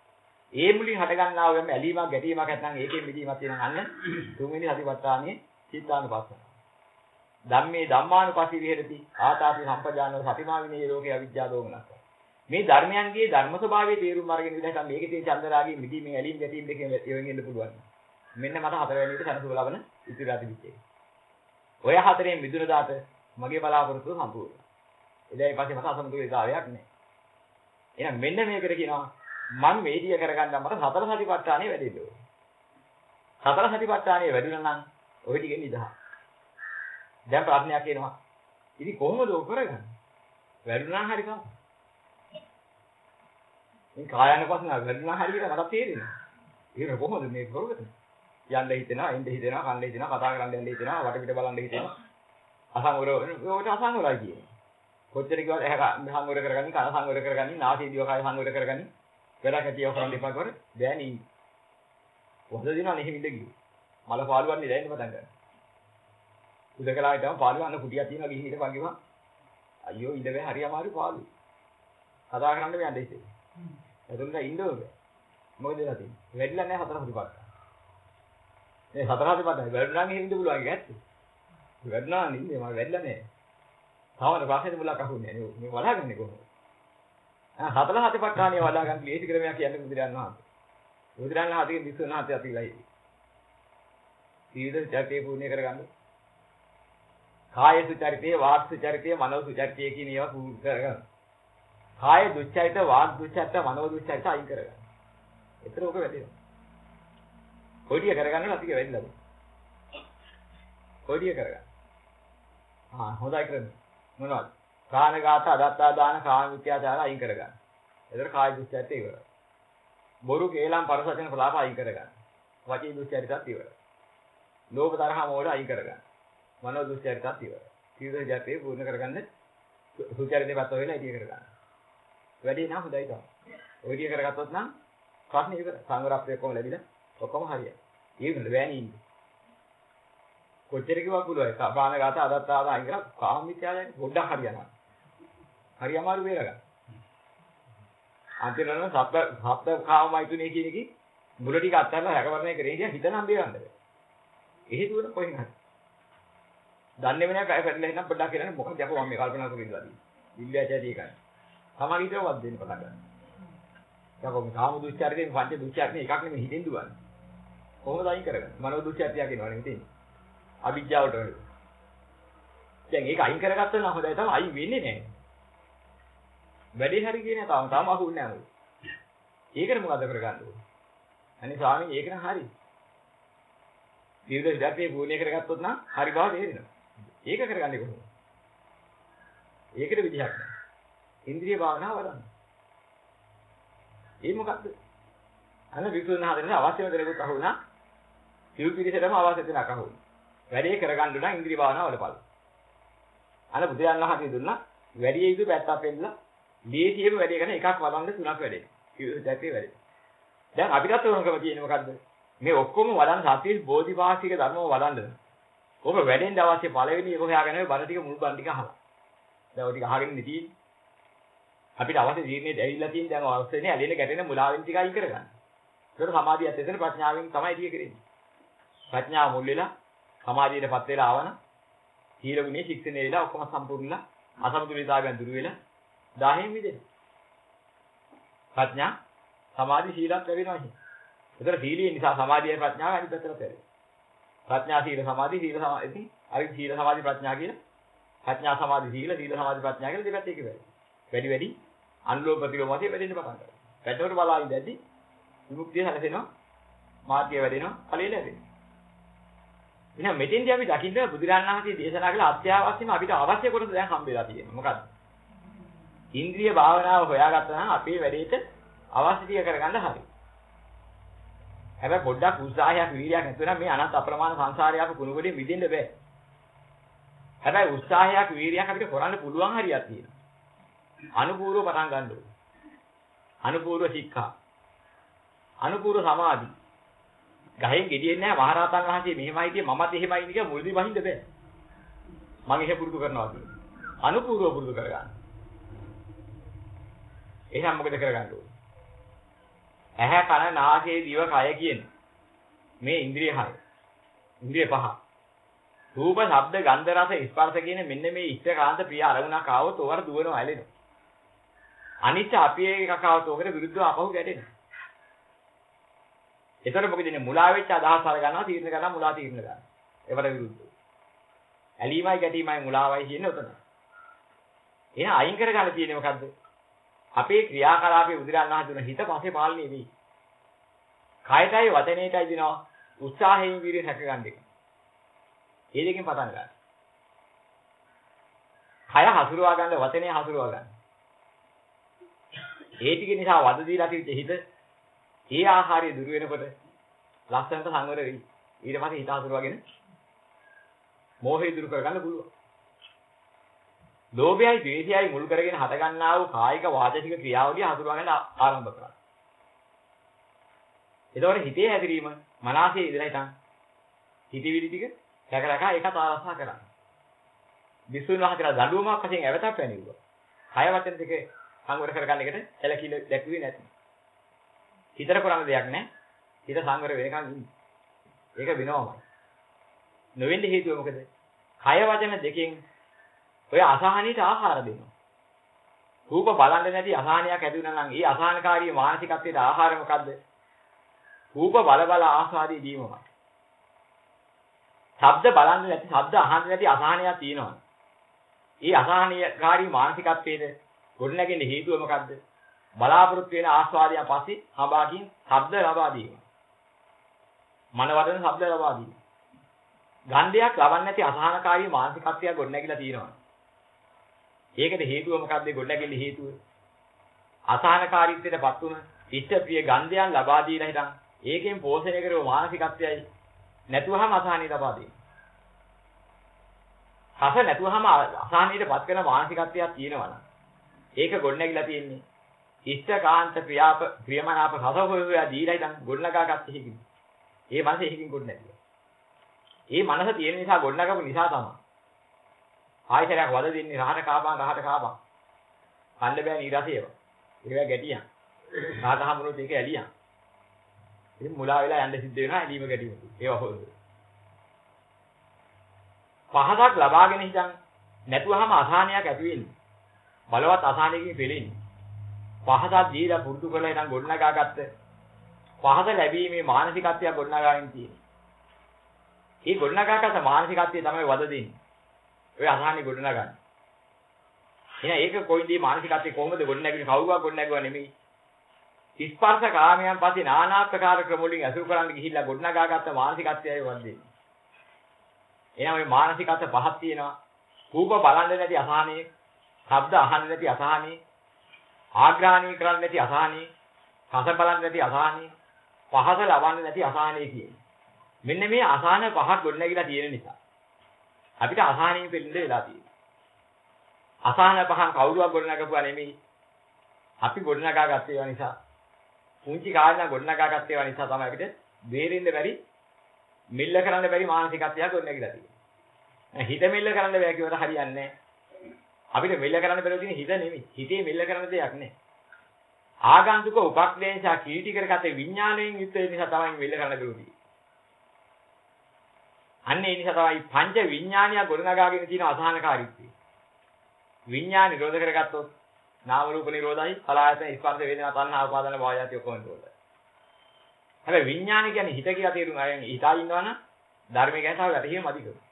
ඒ මුලින් හට ගන්නා වූ ඇලීමක් ගැටීමක් නැත්නම් ඒකෙන් මිදීමක් තියෙනවා අන්න තුන්වෙනි සතිපට්ඨානයේ චිත්තානුපස්සන. ධම්මේ ධම්මානුපස්සී විහෙරති ආතාපි සම්පජානෝ සතිමා විනේ ලෝකේ අවිජ්ජා දෝමනස. මේ ධර්මයන්ගේ ධර්ම ස්වභාවයේ තේරුම් අරගෙන ඉඳලා මේකේ තියෙන චන්දරාගයේ මිදීමේ ඇලීම් ගැටීම් දෙකෙන් එවෙන්න පුළුවන්. මෙන්න මට හතරවෙනි විදිහට සනසුව ලබන ඉතිරාති විචේ. ඔය හතරෙන් මිදුන දාට මගේ බලාපොරොත්තුව සම්පූර්ණයි. එදායි පස්සේ මට අසමතුලිතතාවයක් නැහැ. එහෙනම් මෙන්න මේකට කියනවා මම වේදිය කරගන්න මට සතර සතිපට්ඨානෙ වැඩෙන්න ඕනේ. සතර සතිපට්ඨානෙ වැඩුණා නම් ඔය ටිකෙන් නිදහස්. දැන් ප්‍රශ්නයක් එනවා. ඉතින් කොහොමද ඔය කරගන්නේ? වැඩුණා හරි කම. මේ කායानुපස්සන වැඩුණා හරි කියලා මට තේරෙනවා. ඒක කොහොමද මේක කරගන්නේ? යන්න හිතෙනවා, එන්න හිතෙනවා, කන්න හිතෙනවා, කතා කරන්න යන්න හිතෙනවා, වටපිට බලන්න හිතෙනවා. අසංවර ඔකට අසංවරයි කියන්නේ. කොච්චර කිව්වත් ඇහ සංවර කරගන්නේ, කන සංවර කරගන්නේ, නාසය දිව කය සංවර කරගන්නේ. වෙලා කැටියව කරන්න එපා කර බෑනේ ඉන්නේ. කොහොමද දිනවනේ එහෙම ඉඳ ගියේ. මල පාළුවන්නේ දැනෙන්න පටන් ගන්නවා. උදකලා හිටම පාළුවන්න කුටියක් තියෙනවා ගිහින් හිටපන් කිව්වා. අයියෝ ඉඳ බෑ හරි අමාරු පාළු. කතා කරන්න බෑ යන්න ඉතින්. එතකොට ඉන්න ඕනේ. මොකද වෙලා තියෙන්නේ? වැඩිලා නැහැ හතර හදිපත්. මේ හතර හදිපත් වැඩුණා නම් එහෙම ඉඳ පුළුවන් ඒක ඇත්ත. වැඩුණා නම් ඉන්නේ මම වැඩිලා නැහැ. තාමද වාසයෙන් මුලක් අහුන්නේ නේ. මේ වලාගන්නේ කොහොමද? හතර හතිපට්ඨානිය වඩා ගන්න ලේසි ක්‍රමයක් කියන්නේ බුදුරජාණන් වහන්සේ. බුදුරජාණන් වහන්සේගේ විශ්වන හතේ අපිලයි. සීල චරිතේ පූර්ණ කරගන්න. කාය සුචරිතේ, වාක් සුචරිතේ, මනෝ සුචරිතේ කියන ඒවා පූර්ණ කරගන්න. කාය දුච්චරිත, වාක් දුච්චරිත, මනෝ දුච්චරිත අයින් කරගන්න. ඒතර ඔක වැඩිනවා. කොඩිය කරගන්න අපිට වැඩිලාද? කොඩිය කරගන්න. හොඳයි කරන්නේ. මොනවද? ප්‍රාණඝාත, අදත්තා දාන, කාම මිත්‍යාචාර අයින් කරගන්න. ඒතර කාය දුස්චරිත ඉවරයි. බොරු, කේලම්, පරසචන ප්‍රලාප අයින් කරගන්න. වචී දුස්චරිතත් ඉවරයි. ලෝභ, තරහ, මෝහ අයින් කරගන්න. මනෝ දුස්චරිතත් ඉවරයි. සීල ජාතේ පූර්ණ කරගන්න සුචරිතේ පැත්ත වෙලා ඉතිය කරගන්න. වැඩි නම් හොඳයි තමයි. ඔය ටික කරගත්තොත් නම් ප්‍රශ්නේ ඉවරයි. සංවරප්පය ඔක්කොම ලැබිලා ඔක්කොම හරියයි. ඒක නෙවෙයි වැණි ඉන්නේ. කොච්චර කිව්වා පුළුවන්. ප්‍රාණඝාත, අදත්තා දාන අයින් කරා කාම මිත්‍යාචාරය පොඩ්ඩක් හරියනවා. හරි අමාරු වේරගන්න. අන්තිමට සත්‍ය කාමයි තුනේ කියන එකේ මුල ටික අත්හැරලා රැකවරණය කරේ ඉතින් හිතනම් බේරන්න බෑ. එහෙ දුවන කොහෙන් හරි. දන්නේ නැහැ කය පැටලෙන්න නම් පොඩ්ඩක් කියන්න මොකක්ද යකෝ මම මේ කල්පනා කරගෙන ඉඳලා තියෙන්නේ. ඉල්ලෑචාදී එකයි. සමාග හිතවත් දෙන්න පටන් ගන්න. යකෝ මේ කාම දුස්චරිතේ පංච දුස්චරිතේ එකක් නෙමෙයි හිතෙන් දුවන්නේ. කොහොමද අයින් කරගන්නේ? මනෝ දුස්චරිතය කියනවනේ මෙතෙන්. අවිජ්ජාවට වෙයි. දැන් ඒක අයින් කරගත්තා නම් හොඳයි තමයි අයින් වෙන්නේ නැහැ. වැඩේ හරි කියන්නේ තාම අහුන්නේ නැහැ. ඒකට මොකද කරගන්න ඕනේ? අනේ ස්වාමීන් ඒක නම් හරි. දීර්ඝ ධාතේ පූර්ණ කරගත්තොත් නම් හරි බව තේරෙනවා. ඒක කරගන්නේ කොහොමද? ඒකට විදිහක් නැහැ. ඉන්ද්‍රිය භාවනාව වඩන්න. ඒ මොකද්ද? අන්න විසුණු හදන්න අවශ්‍යම දෙයකට අහුණා. සිව් පිළිසෙටම අවශ්‍ය දෙයක් අහුණා. වැඩේ කරගන්න නම් ඉන්ද්‍රිය භාවනාව වලපල්. අන්න බුදුන් වහන්සේ දුන්නා වැඩි යුතු පැත්තක් වෙන්නලා ලේසියෙම වැඩේ කරන එකක් වඩන්න තුනක් වැඩේ. සිව් වැඩේ. දැන් අපිටත් ඕනකම තියෙන්නේ මොකද්ද? මේ ඔක්කොම වඩන්න සතිය බෝධිපාක්ෂික ධර්මව වඩන්න. ඔබ වැඩෙන්න අවශ්‍ය පළවෙනි එක හොයාගෙන බණ ටික මුල් බණ ටික අහලා. දැන් ඔය ටික අහගෙන ඉඳී අපිට අවශ්‍ය ජීවිතේ ඇවිල්ලා තියෙන දැන් අවශ්‍යනේ ඇලෙන ගැටෙන මුලාවෙන් ටික අයින් කරගන්න. ඒකට සමාධියත් එතන ප්‍රඥාවෙන් තමයි ටික කරන්නේ. ප්‍රඥාව මුල් වෙලා සමාධියටපත් වෙලා ආවන සීල ගුණේ ශික්ෂණය වෙලා ඔක්කොම සම්පූර්ණලා අසමතුලිතතාවයන් දුරු වෙලා 1000න් මිදෙනවා. ප්‍රඥා සමාධි සීලත් ලැබෙනවා කියන්නේ. ඒතර සීලිය නිසා සමාධියයි ප්‍රඥාව අනිත් පැත්තට පෙරේ. ප්‍රඥා සීල සමාධි සීල සමාධි අර සීල සමාධි ප්‍රඥා කියන ප්‍රඥා සමාධි සීල සීල සමාධි ප්‍රඥා කියන දෙපැත්ත එක වෙයි. වැඩි අනුලෝම ප්‍රතිලෝම වශයෙන් වැඩෙන්න පටන් ගන්නවා. පැත්තකට බලා ඉඳද්දි විමුක්තිය හැලෙනවා මාර්ගය වැඩෙනවා ඵලය ලැබෙනවා. එහෙනම් මෙතෙන්දී අපි දකින්න බුදුරණන් වහන්සේ දේශනා කළ අත්‍යවශ්‍යම අපිට අවශ්‍ය කොටස දැන් හම්බෙලා තියෙනවා. මොකද්ද? ඉන්ද්‍රිය භාවනාව හොයාගත්තා නම් අපේ වැඩේට අවශ්‍ය ටික කරගන්න හරියි. හැබැයි පොඩ්ඩක් උත්සාහයක් වීර්යයක් නැතුව නම් මේ අනන්ත අප්‍රමාණ සංසාරේ අපි කුණුගොඩින් විදින්න බෑ. හැබැයි උත්සාහයක් වීර්යයක් අපිට කරන්න පුළුවන් හරියක් තියෙනවා. අනුපූර්ව පටන් ගන්න ඕනේ. අනුපූර්ව ශික්ෂා. අනුපූර්ව සමාධි. ගහෙන් ගෙඩියෙන්නේ නැහැ මහරහතන් වහන්සේ මෙහෙමයි කිය මමත් එහෙමයි නික මුල්දි වහින්න බෑ. මම එහෙ පුරුදු කරනවා කියන්නේ. අනුපූර්ව පුරුදු කරගන්න. එහෙනම් මොකද කරගන්න ඕනේ? ඇහැ කන නාසය දිව කය කියන මේ ඉන්ද්‍රිය හය. ඉන්ද්‍රිය පහ. රූප, ශබ්ද, ගන්ධ, රස, ස්පර්ශ කියන මෙන්න මේ ඉෂ්ඨකාන්ත ප්‍රිය අරමුණක් ආවොත් ඕවට දුවනවා ඇලෙනවා. අනිත්‍ය අපි එකක් ආවොත් ඕකට විරුද්ධව අපහු ගැටෙනවා. ඒතර මොකද ඉන්නේ මුලා වෙච්ච අදහස් අර ගන්නවා තීරණ ගන්නවා මුලා තීරණ ගන්නවා. ඒවට විරුද්ධව. ඇලීමයි ගැටීමයි මුලාවයි කියන්නේ උතන. එහෙනම් අයින් කරගන්න තියෙන්නේ මොකද්ද? අපේ ක්‍රියාකලාපයේ උදිරන්න හදන හිත පස්සේ පාලනය වෙයි. කායයයි වචනයටයි දෙනවා උත්සාහයෙන් වීර්යය හැකගන්න එක. ඒ දෙකෙන් පටන් ගන්න. කය හසුරුවා ගන්න වචනේ හසුරුවා ගන්න. ඒ ටික නිසා වද දීලා තිබිච්ච හිත ඒ ආහාරය දුර වෙනකොට ලස්සනට සංවර වෙයි. ඊට පස්සේ හිත හසුරුවාගෙන මෝහය දුරු කරගන්න පුළුවන්. ලෝභයයි ද්වේෂයයි මුල් කරගෙන හට ගන්නා වූ කායික වාචික ක්‍රියාවලිය හසුරුවා ගන්න ආරම්භ කරනවා. එතකොට හිතේ හැදිරීම මනසේ ඉඳලා හිටන් හිතවිලි ටික රැකරකා ඒකත් ආරක්ෂා කරන්න. විසුණු වහන්සේලා දඬුවමක් වශයෙන් ඇවතක් පැනෙවුවා. කය වචන දෙක සංවර කරගන්න එකට එලකිල දැක්ුවේ නැති. හිතර කරන්න දෙයක් නැහැ. හිත සංවර වෙනකන් ඉන්න. ඒක වෙනවමයි. නොවෙන්න හේතුව මොකද? කය වචන දෙකෙන් ඔය අසහනීට ආහාර දෙනවා. රූප බලන්නේ නැති අසහනයක් ඇති වුණා නම් ඒ අසහනකාරී මානසිකත්වයට ආහාර මොකද්ද? රූප බල බල ආස්වාදී දීමමයි. ශබ්ද බලන්නේ නැති ශබ්ද අහන්නේ නැති අසහනයක් තියෙනවා. ඒ අසහනකාරී මානසිකත්වයේ ගොඩනැගෙන හේතුව මොකද්ද? බලාපොරොත්තු වෙන ආස්වාදයන් පස්සේ හඹාකින් ශබ්ද ලබා දීම. මනවදන ශබ්ද ලබා දීම. ගන්ධයක් ලබන්නේ නැති අසහනකාරී මානසිකත්වයක් ගොඩනැගිලා තියෙනවා. ඒකට හේතුව මොකද්ද? ගොඩනැගිලි හේතුව. අසහනකාරීත්වයටපත් වුණ ඉෂ්ඨ ප්‍රිය ගන්ධයන් ලබා දීලා හිටන් ඒකෙන් පෝෂණය කරව මානසිකත්වයයි නැතුවම අසහනිය ලබා දෙන්නේ. රස නැතුවම අසහනියටපත් වෙන මානසිකත්වයක් තියෙනවා නම් ඒක ගොඩනැගිලා තියෙන්නේ ඉෂ්ඨකාන්ත ප්‍රියමනාප රස හොයලා දීලා හිටන් ගොඩනගා ගන්න එකකින්. ඒ මනස එකකින් ගොඩනැගිලා. ඒ මනස තියෙන නිසා ගොඩනගපු නිසා තමයි. ආයතරයක් වද දෙන්නේ රහට කාපන්. කන්න බෑ නීරසේව. ඒවා ගැටියන්. රහට හමුනොත් ඒක ඇලියන්. ඉතින් මුලා වෙලා යන්න සිද්ධ වෙනවා ඇලීම ගැටීම. ඒවා හොයන. පහසක් ලබාගෙන හිටන් නැතුවම අසහනයක් ඇති වෙන්නේ. බලවත් අසහනයකින් පෙළෙන්නේ. පහසක් දීලා පුරුදු කරලා හිටන් ගොඩනගා ගත්ත. පහස ලැබීමේ මානසිකත්වයක් ගොඩනගාගෙන තියෙනවා. මේ ගොඩනගාගත මානසිකත්වය තමයි වද දෙන්නේ. ඔය අසහනෙ ගොඩනගන්නේ. එහෙනම් ඒක කොයින්ද මානසිකත්වය කොහොමද ගොඩනගන්නේ? කවුරුවක් ගොඩනගුවා නෙමෙයි. ස්පර්ශ කාමයන් පස්සේ নানা ආකාර ක්‍රම වලින් අසුර කරන්න ගිහිල්ලා ගොඩනගාගත්ත මානසිකත්වයයි වද දෙන්නේ. එහෙනම් මේ මානසිකත්ව පහක් තියෙනවා. රූප බලන්නේ නැති අසහනෙ, ශබ්ද අහන්නේ නැති අසහනෙ, ආග්‍රහණය කරන්නේ නැති අසහනෙ, රස බලන්නේ නැති අසහනෙ, පහස ලබන්නේ නැති අසහනෙ කියන්නේ. මෙන්න මේ අසහන පහක් ගොඩනැගිලා තියෙන නිසා අපිට අසහනෙන් පෙළෙන්න වෙලා තියෙනවා. අසහන පහන් කවුරුවක් ගොඩනගපුවා නෙමෙයි. අපි ගොඩනගා ගත්ත ඒවා නිසා. පුංචි කාරණා ගොඩනගා ගත්ත ඒවා නිසා තමයි අපිට බේරෙන්න බැරි, මිල්ල කරන්න බැරි මානසිකත්වයක් ගොඩනැගිලා තියෙන්නේ. හිත මිල්ල කරන්න බෑ කියවට හරියන්නේ නැහැ. අපිට මිල්ල කරන්න බැරුව තියෙන හිත නෙමෙයි. හිතේ මිල්ල කරන්න දෙයක් නැහැ. ආගන්තුක උපක්ලේශා කීටි කරගත විඥාණයෙන් යුක්ත වෙන නිසා තමයි මිල්ල කරන්න බැරුව. අන්න ඒ නිසා තමයි පංච විඥානිය ගොඩනගාගෙන තියෙන අසහනකාරීත්වය. විඥාන නිරෝධ කරගත්තොත් නාම රූප නිරෝධයි, සලආයතන ස්පර්ශ වේදනා තණ්හා උපාදාන භවයත් ඔක්කොම නිරෝධයි. හැබැයි විඥාන කියන්නේ හිත කියලා තේරුම් අරගෙන හිතා ඉන්නවනම් ධර්මයේ ගැන තව වැටහීම අධික වෙනවා.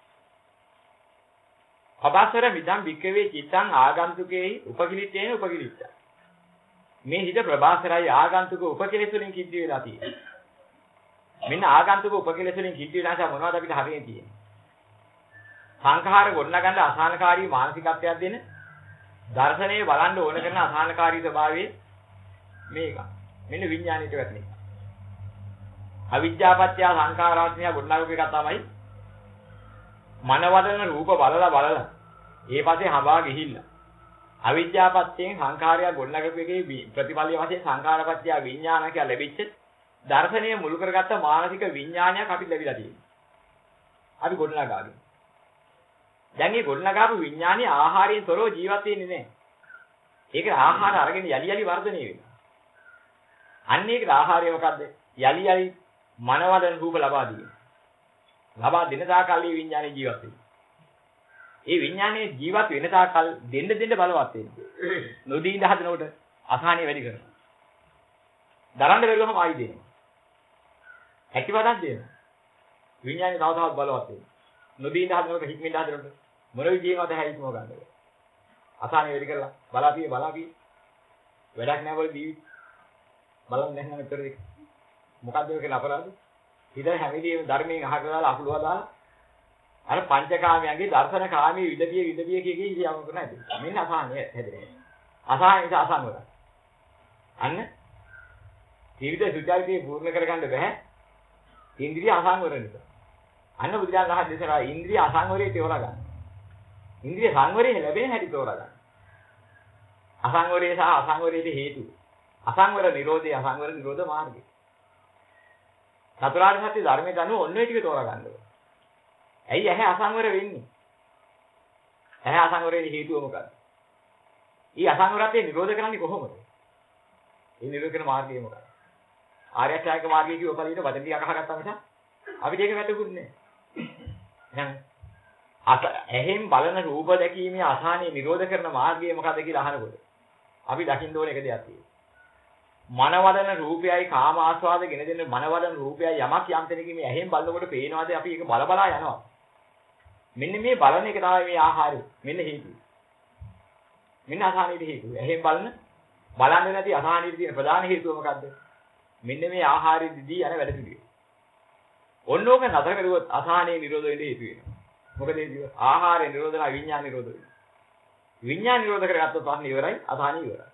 අබාසර විදම් වික්කවේ චිත්තං ආගන්තුකේහි උපකිලිටේන උපකිලිට්ඨ. මේ හිත ප්‍රබාසරයි ආගන්තුක උපකිලෙස් වලින් කිද්ද වෙලා තියෙන්නේ. මෙන්න ආගන්තුක උපකිලෙස් වලින් කිද්ද වෙලා නිසා මොනවද අපිට හරියට තියෙන්නේ? සංඛාර ගොඩනගන්න අසහනකාරී මානසිකත්වයක් දෙන දර්ශනයේ බලන්න ඕන කරන අසහනකාරී ස්වභාවයේ මේක. මෙන්න විඥාණයට වැටෙන එක. අවිජ්ජාපත්‍ය සංඛාරාත්මිය ගොඩනගපු එක තමයි මනවදන රූප බලලා ඒ පස්සේ හඹා ගිහිල්ලා අවිජ්ජාපත්‍යයෙන් සංඛාරය ගොඩනගපු එකේ ප්‍රතිඵලය වශයෙන් සංඛාරපත්‍ය විඥාන කියලා ලැබිච්ච දර්ශනීය මුල් කරගත්ත මානසික විඥානයක් අපිට ලැබිලා තියෙනවා. අපි ගොඩනගාගෙන. දැන් මේ ගොඩනගාපු විඥානයේ ආහාරයෙන් තොරව ජීවත් වෙන්නේ නැහැ. ඒක ආහාර අරගෙන යලි වර්ධනය වෙනවා. අන්න ඒකට ආහාරය මොකද්ද? යලි යලි මනවදන රූප ලබා දීම. ලබා දෙන තාකල්ලි විඥානේ ජීවත් වෙනවා. ඒ විඥානේ ජීවත් වෙන තාකල් දෙන්න බලවත් වෙනවා. නොදී ඉඳ හදනකොට අසහනිය වැඩි කරනවා. දරන්න බැරිවම ආයි දෙනවා. හැකියවදක් දෙනවා. විඥානේ තව තවත් බලවත් වෙනවා. නොදී ඉඳ හදනකොට හික්මින් හදනකොට මොන විදියෙන්වත් හැයිත්ම ගන්නද? අසහනිය වැඩි කරලා බලාපිය වැඩක් නැහැ වල ජීවිත බලන්න නැහැ නම් විතර දෙක. මොකද්ද ඔය කියලා අපරාධ? හිත හැමදේම ධර්මයෙන් අහකට දාලා අකුලුවා දාලා අර පංචකාමයන්ගේ දර්ශන කාමී විදපිය කිය ඉරියව්ව කරන හැටි. මෙන්න අසහනිය හැදෙන්නේ. අසහනිය නිසා අසංවර. අන්න ජීවිත සුචරිතය පූර්ණ කරගන්න බෑ. ඉන්ද්‍රිය අසංවර නිසා. අන්න බුදුරජාණන් වහන්සේ දේශනා ඉන්ද්‍රිය අසංවරයේ තෝරා ගන්න. ඉන්ද්‍රිය සංවරයේ ලැබෙන හැටි තෝරා ගන්න. අසංවරයේ සහ අසංවරයේ හේතු. අසංවර නිරෝධය අසංවර නිරෝධ මාර්ගය. චතුරාර්ය සත්‍ය ධර්මයට අනුව ඔන්න ඔය ටික තෝරා ගන්න ඕනේ. ඇයි ඇහැ අසංවර වෙන්නේ? ඇහැ අසංවරයේ හේතුව මොකක්ද? ඊ අසංවරත්වයේ නිරෝධ කරන්නේ කොහොමද? ඒ නිරෝධ කරන මාර්ගය මොකක්ද? ආර්ය අෂ්ටාංගික මාර්ගය කියව පළියට වචන ටික අහගත්තා මිස අපිට ඒක වැටුන්නේ නැහැ. එහෙන් බලන රූප දැකීමේ අසහනේ නිරෝධ කරන මාර්ගය මොකද්ද කියලා අහනකොට අපි දකින්න ඕනේ එක දෙයක් තියෙනවා. මනවදන රූපයයි කාම ආස්වාද ගෙන දෙන මනවදන රූපයයි යමක් යම් තැනකින් මේ ඇහෙන් බලනකොට පේනවාද අපි ඒක බල යනවා. මෙන්න මේ බලන එක තමයි මේ ආහාරය. මෙන්න හේතුව. මෙන්න අසහනයේ හේතුව. ඇහෙන් බලන්නේ නැති අසහනයේ තියෙන ප්‍රධාන හේතුව මොකද්ද? මෙන්න මේ ආහාරය දිදී යන වැඩ පිළිවෙල. ඔන්නෝක නතර කරුවොත් අසහනයේ නිරෝධ වෙන්න හේතු වෙනවා. මොකද ඒ ආහාරය නිරෝධ කරලා විඥාන නිරෝධ වෙනවා. විඥාන නිරෝධ කරගත්තොත් අහන්නේ ඉවරයි අසහනිය ඉවරයි.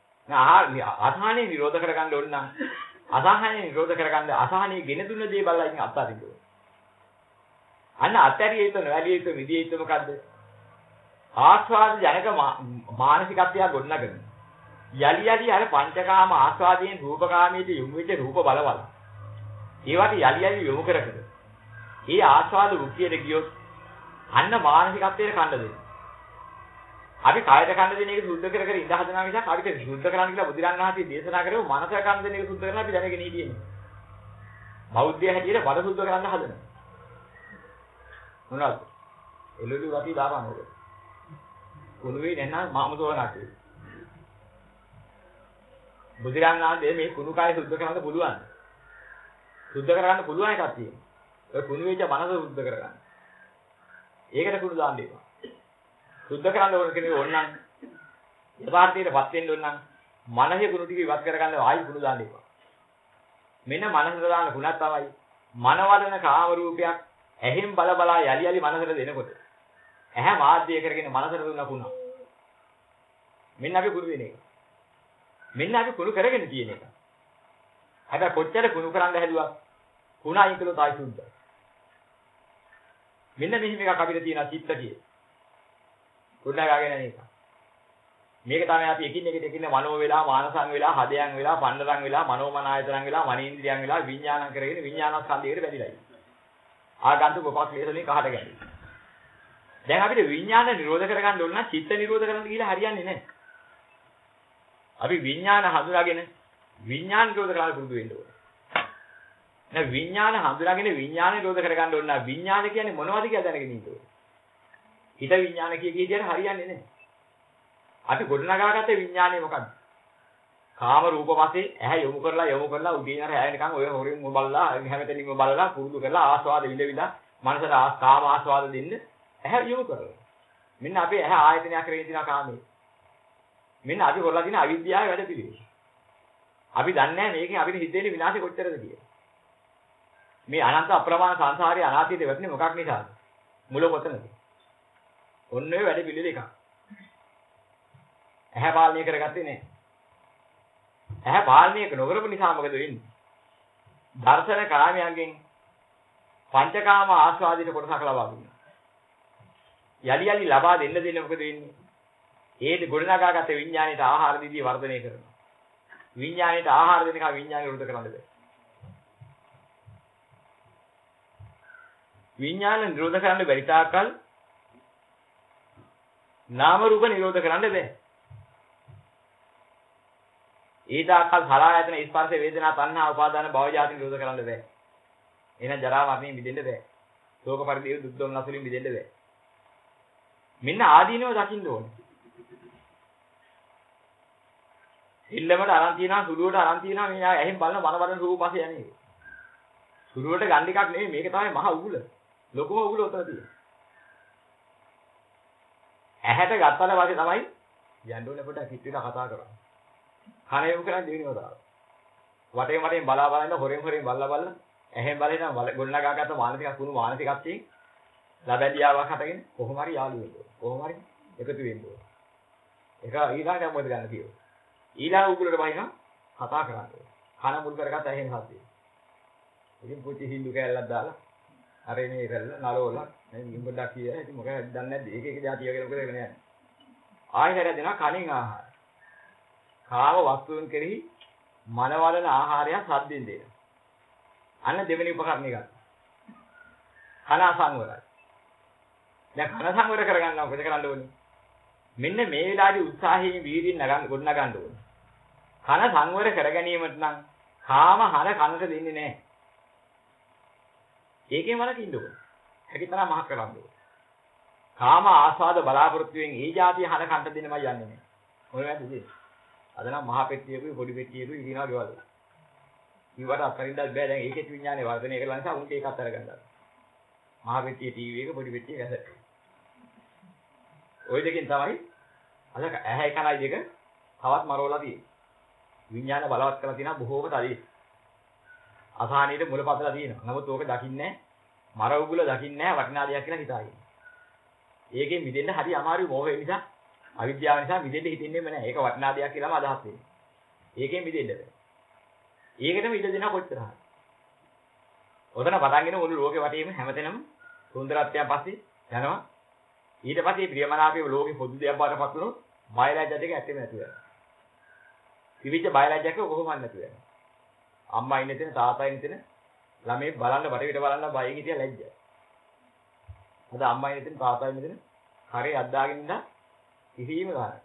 අසහනිය නිරෝධ කරගන්න ඕන නම් අසහනිය නිරෝධ කරගන්න අසහනිය ගෙන දුන්න දේ බලලා ඉතින් අත්හරින්න ඕන. අන්න අත්හැරිය යුතු නැවැළිය යුතු විදිය යුතු මොකද්ද? ආස්වාද ජනක මානසිකත්වය ගොඩනගන. යලි යලි අර පංචකාම ආස්වාදයෙන් රූපකාමීට යොමු වෙච්ච රූප බලවල. ඒවට යලි යලි යොමු කරකද. ඒ ආස්වාද රුචියට ගියොත් අන්න මානසිකත්වයට කන්න දෙනවා. අපි කායයට කන්න දෙන එක සුද්ධ කර ඉඳ හදනවා මිසක් අපිට සුද්ධ කරන්න කියලා බුදුරන් වහන්සේ දේශනා කරේ මනස කන්න දෙන එක සුද්ධ කරලා අපි දැනගෙන හිටියේ. බෞද්ධය හැටියට බඩ සුද්ධ කරන්න හදනවා. මොනවද? එළවලු වටි දාපන් ඕක. කුණුවේ නැත්නම් මාමසෝනාට. බුදුරන් වහන්සේ මේ කුණු කාය සුද්ධ කරන්න පුළුවන්. සුද්ධ කරගන්න පුළුවන් එකක් තියෙනවා. ඔය කුණු වෙච්ච මනස සුද්ධ කරගන්න. ඒකට කුණු දාන්න එපා. සුද්ධ කරන්න ඕන කෙනෙක් ඕනනම් යථාර්ථයටපත් වෙන්න ඕන නම් මනසේ කුණු ටික ඉවත් කරගන්න ආයි කුණු දාන්න එපා. මෙන්න මනසට දාන කුණක් තමයි මනවදන කාම රූපයක් ඇහෙන් බල යලි යලි මනසට දෙනකොට ඇහැ මාධ්‍ය කරගෙන මනසට දුන්න කුණ. මෙන්න අපි කුණු වෙන එක. මෙන්න අපි කුණු කරගෙන තියෙන එක. හැබැයි කොච්චර කුණු කරන්න හැදුවා කුණ අයින් කළොත් ආයි සුද්ධ. මෙන්න මෙහිම එකක් අපිට තියෙනවා චිත්ත කියේ. ගොඩනගාගෙන යන එක. මේක තමයි අපි එකින් මනෝ වෙලා මානසං වෙලා හදයන් වෙලා පණ්ඩරං වෙලා මනෝමන ආයතනං වෙලා මනේන්ද්‍රියන් වෙලා විඥානං කරගෙන විඥානස්කන්ධයකට බැඳිලා ඉන්නේ. ආගන්තුක උපක්ලේශනේ කහට ගැලේ. දැන් අපිට විඥාන නිරෝධ කරගන්න ඕන නම් චිත්ත නිරෝධ කරන්න කියලා හරියන්නේ නැහැ. අපි විඥාන හඳුනාගෙන විඥාන නිරෝධ කරන්න පුරුදු වෙන්න ඕනේ. දැන් විඥාන හඳුනාගෙන විඥාන නිරෝධ කරගන්න ඕන නම් විඥාන කියන්නේ මොනවද කියලා දැනගෙන ඉන්න ඕනේ. හිත විඥාන කිය විදිහට හරියන්නේ නැහැ. අපි ගොඩනගාගත්ත විඥානය මොකද්ද? කාම රූප වශයෙන් ඇහැ යොමු කරලා උදේ ඉඳන් හැය නිකන් ඔය හොරින් බලලා හැමතැනින්ම බලලා පුරුදු කරලා ආස්වාද විඳවිලා මනසට කාම ආස්වාද දෙන්න ඇහැ යොමු කරලා. මෙන්න අපේ ඇහැ ආයතනයක් කරගෙන තියෙන කාමයේ. මෙන්න අපි කරලා තියෙන අවිද්‍යාවේ වැඩ පිළිවෙල. අපි දන්නේ නැහැ මේකෙන් අපිට හිතෙන්නේ විනාශය කොච්චරද කියලා. මේ අනන්ත අප්‍රමාණ සංසාරයේ අනාත්මයට වැටෙන්නේ මොකක් නිසාද? මුල කොතනද? ඔන්න ඔය වැඩ පිළිවෙල එකක්. ඇහැ පාලනය කරගත්තේ නැහැ. ඇහැ පාලනය නොකරපු නිසා මොකද වෙන්නේ? දර්ශන කාමයන්ගෙන් පංචකාම ආස්වාදිත කොටසක් ලබා දුන්නා. යලි යලි ලබා දෙන්න මොකද වෙන්නේ? ඒ ගොඩනගාගත්ත විඥාණයට ආහාර දීදී වර්ධනය කරනවා. විඥාණයට ආහාර දෙනකම් විඥාණය වෘත කරන්න බෑ. විඥාන නිරෝධ කරන්න බැරි තාක්කල් නාම රූප නිරෝධ කරන්න බෑ. ඊටාකල් සලආයතන ස්පර්ශ වේදනා තණ්හා උපාදාන භව ජාති නිරෝධ කරන්න බෑ. එහෙනම් ජරා මරණයෙන් මිදෙන්න බෑ. ශෝක පරිදේව දුක් දුම්නස් වලින් මිදෙන්න බෑ. මෙන්න ආදීනව දකින්න ඕනේ. ඉල්ලමට අරන් තියනවා සුළුවට අරන් තියනවා මේ ඇහෙන් බලන මන රූප පස්සේ යන්නේ. සුළුවට ගන්න එකක් නෙමෙයි මේක තමයි මහ උගුල. ලොකුම උගුල උතන තියෙන්නේ. ඇහැට ගත්තට පස්සේ තමයි යන්න ඕනේ පොඩක් හිත විලා කතා කරන්නේ. කන යොමු කරන් දෙවෙනිව දාලා. වටේ බලා ඉන්න හොරෙන් බලලා ඇහෙන් බලන ගොඩනගාගත්ත මානසිකත්වයෙන් ලැබැලියාවක් හටගෙන කොහොම හරි යාළු වෙන්න ඕනේ. කොහොම හරි එකතු වෙන්න ඕනේ. ඒක ඊළඟට මොකද ගන්න තියෙන්නේ? ඊළඟ උගුලට බහිනවා කතා කරන්නේ. කන මුල් කරගත්ත ඇහෙන් හස්සේ. ඉතින් පුංචි හින්දු කැලලක් දාලා අර එනේ ඉරලා නලවලා මම ඉඹඩක් කියලා ඉතින් මොකද දන්නේ නැද්ද? එක જાතිය කියලා මොකද වෙන්නේ? ආයෙත් දෙනවා කණින් ආහාර. කාම වස්තුන් කෙරෙහි මනවලන ආහාරය සද්දෙන් දෙනවා. අන්න දෙවෙනි උපකරණය ගන්න. කන සංවරයි. දැන් කන සංවර කරගන්නවා මොකද කරන්න ඕනේ? මෙන්න මේ වෙලාවේ උත්සාහයෙන් වීර්යයෙන් ගොඩනගන්න ඕනේ. කන සංවර කර ගැනීමට නම් කාම හර කනට දෙන්නේ නැහැ. ඒකෙන් වලකින්න ඕනේ. හැකිතරම් මහ කරන්න ඕනේ. කාම ආස්වාද බලාපොරොත්තුෙන් ඒ જાතිය හර කන්ට දෙන්නමයි යන්නේ නැහැ. මොනවද දෙන්නේ? අද නම් මහ පෙට්ටියකුයි පොඩි පෙට්ටියකුයි ඉතිනවා ගෙවල්. ඊවට අතරින්දත් බෑ දැන් ඒකෙත් විඥානේ වර්ධනය කරලා නිසා උන්ට ඒක අතර ගන්නවා. මහ පෙට්ටියේ ටීවී එක පොඩි පෙට්ටියේ ඇසට. ওই දෙකෙන් තමයි අද ඇහැ කනයි දෙක තවත් මරවලා තියෙන්නේ. විඥාන බලවත් කරලා තියෙනවා බොහෝම තලී. අසහනීයට මුලපතලා තියෙනවා. නමුත් ඕක දකින්නේ මර උගුල දකින්නේ වටිනා දෙයක් කියලා හිතාගෙන. ඒකෙන් මිදෙන්න හරි අමාරුයි මොහේ නිසා අවිද්‍යාව නිසා මිදෙන්න හිතෙන්නේම නැහැ. ඒක වටිනා දෙයක් කියලාම අදහස් වෙන්නේ. ඒකෙන් මිදෙන්න බෑ. ඒකටම ඉඩ දෙනවා කොච්චර හරි. ඔතන පටන්ගෙන මුළු ලෝකෙ වටේම හැමතැනම සුන්දරත්වයන් පස්සේ යනවා. ඊට පස්සේ ප්‍රියමනාපයේ ලෝකෙ පොදු දෙයක් බාටපත් වුණොත් බයලජ්ජ දෙක ඇත්තෙම නැතුව යනවා. කිවිච්ච බයලජ්ජක කොහොමද නැතුව යනවා. අම්මා ඉන්න තැන තාත්තා ඉන්න තැන ළමයි බලන්න බටවිට බලන්න බයෙන් හිටිය ලැජ්ජ. අද අම්මා ඉන්න තැන තාත්තා ඉන්න තැන කරේ අද්දාගෙන ඉඳලා කිසිම ගානක්.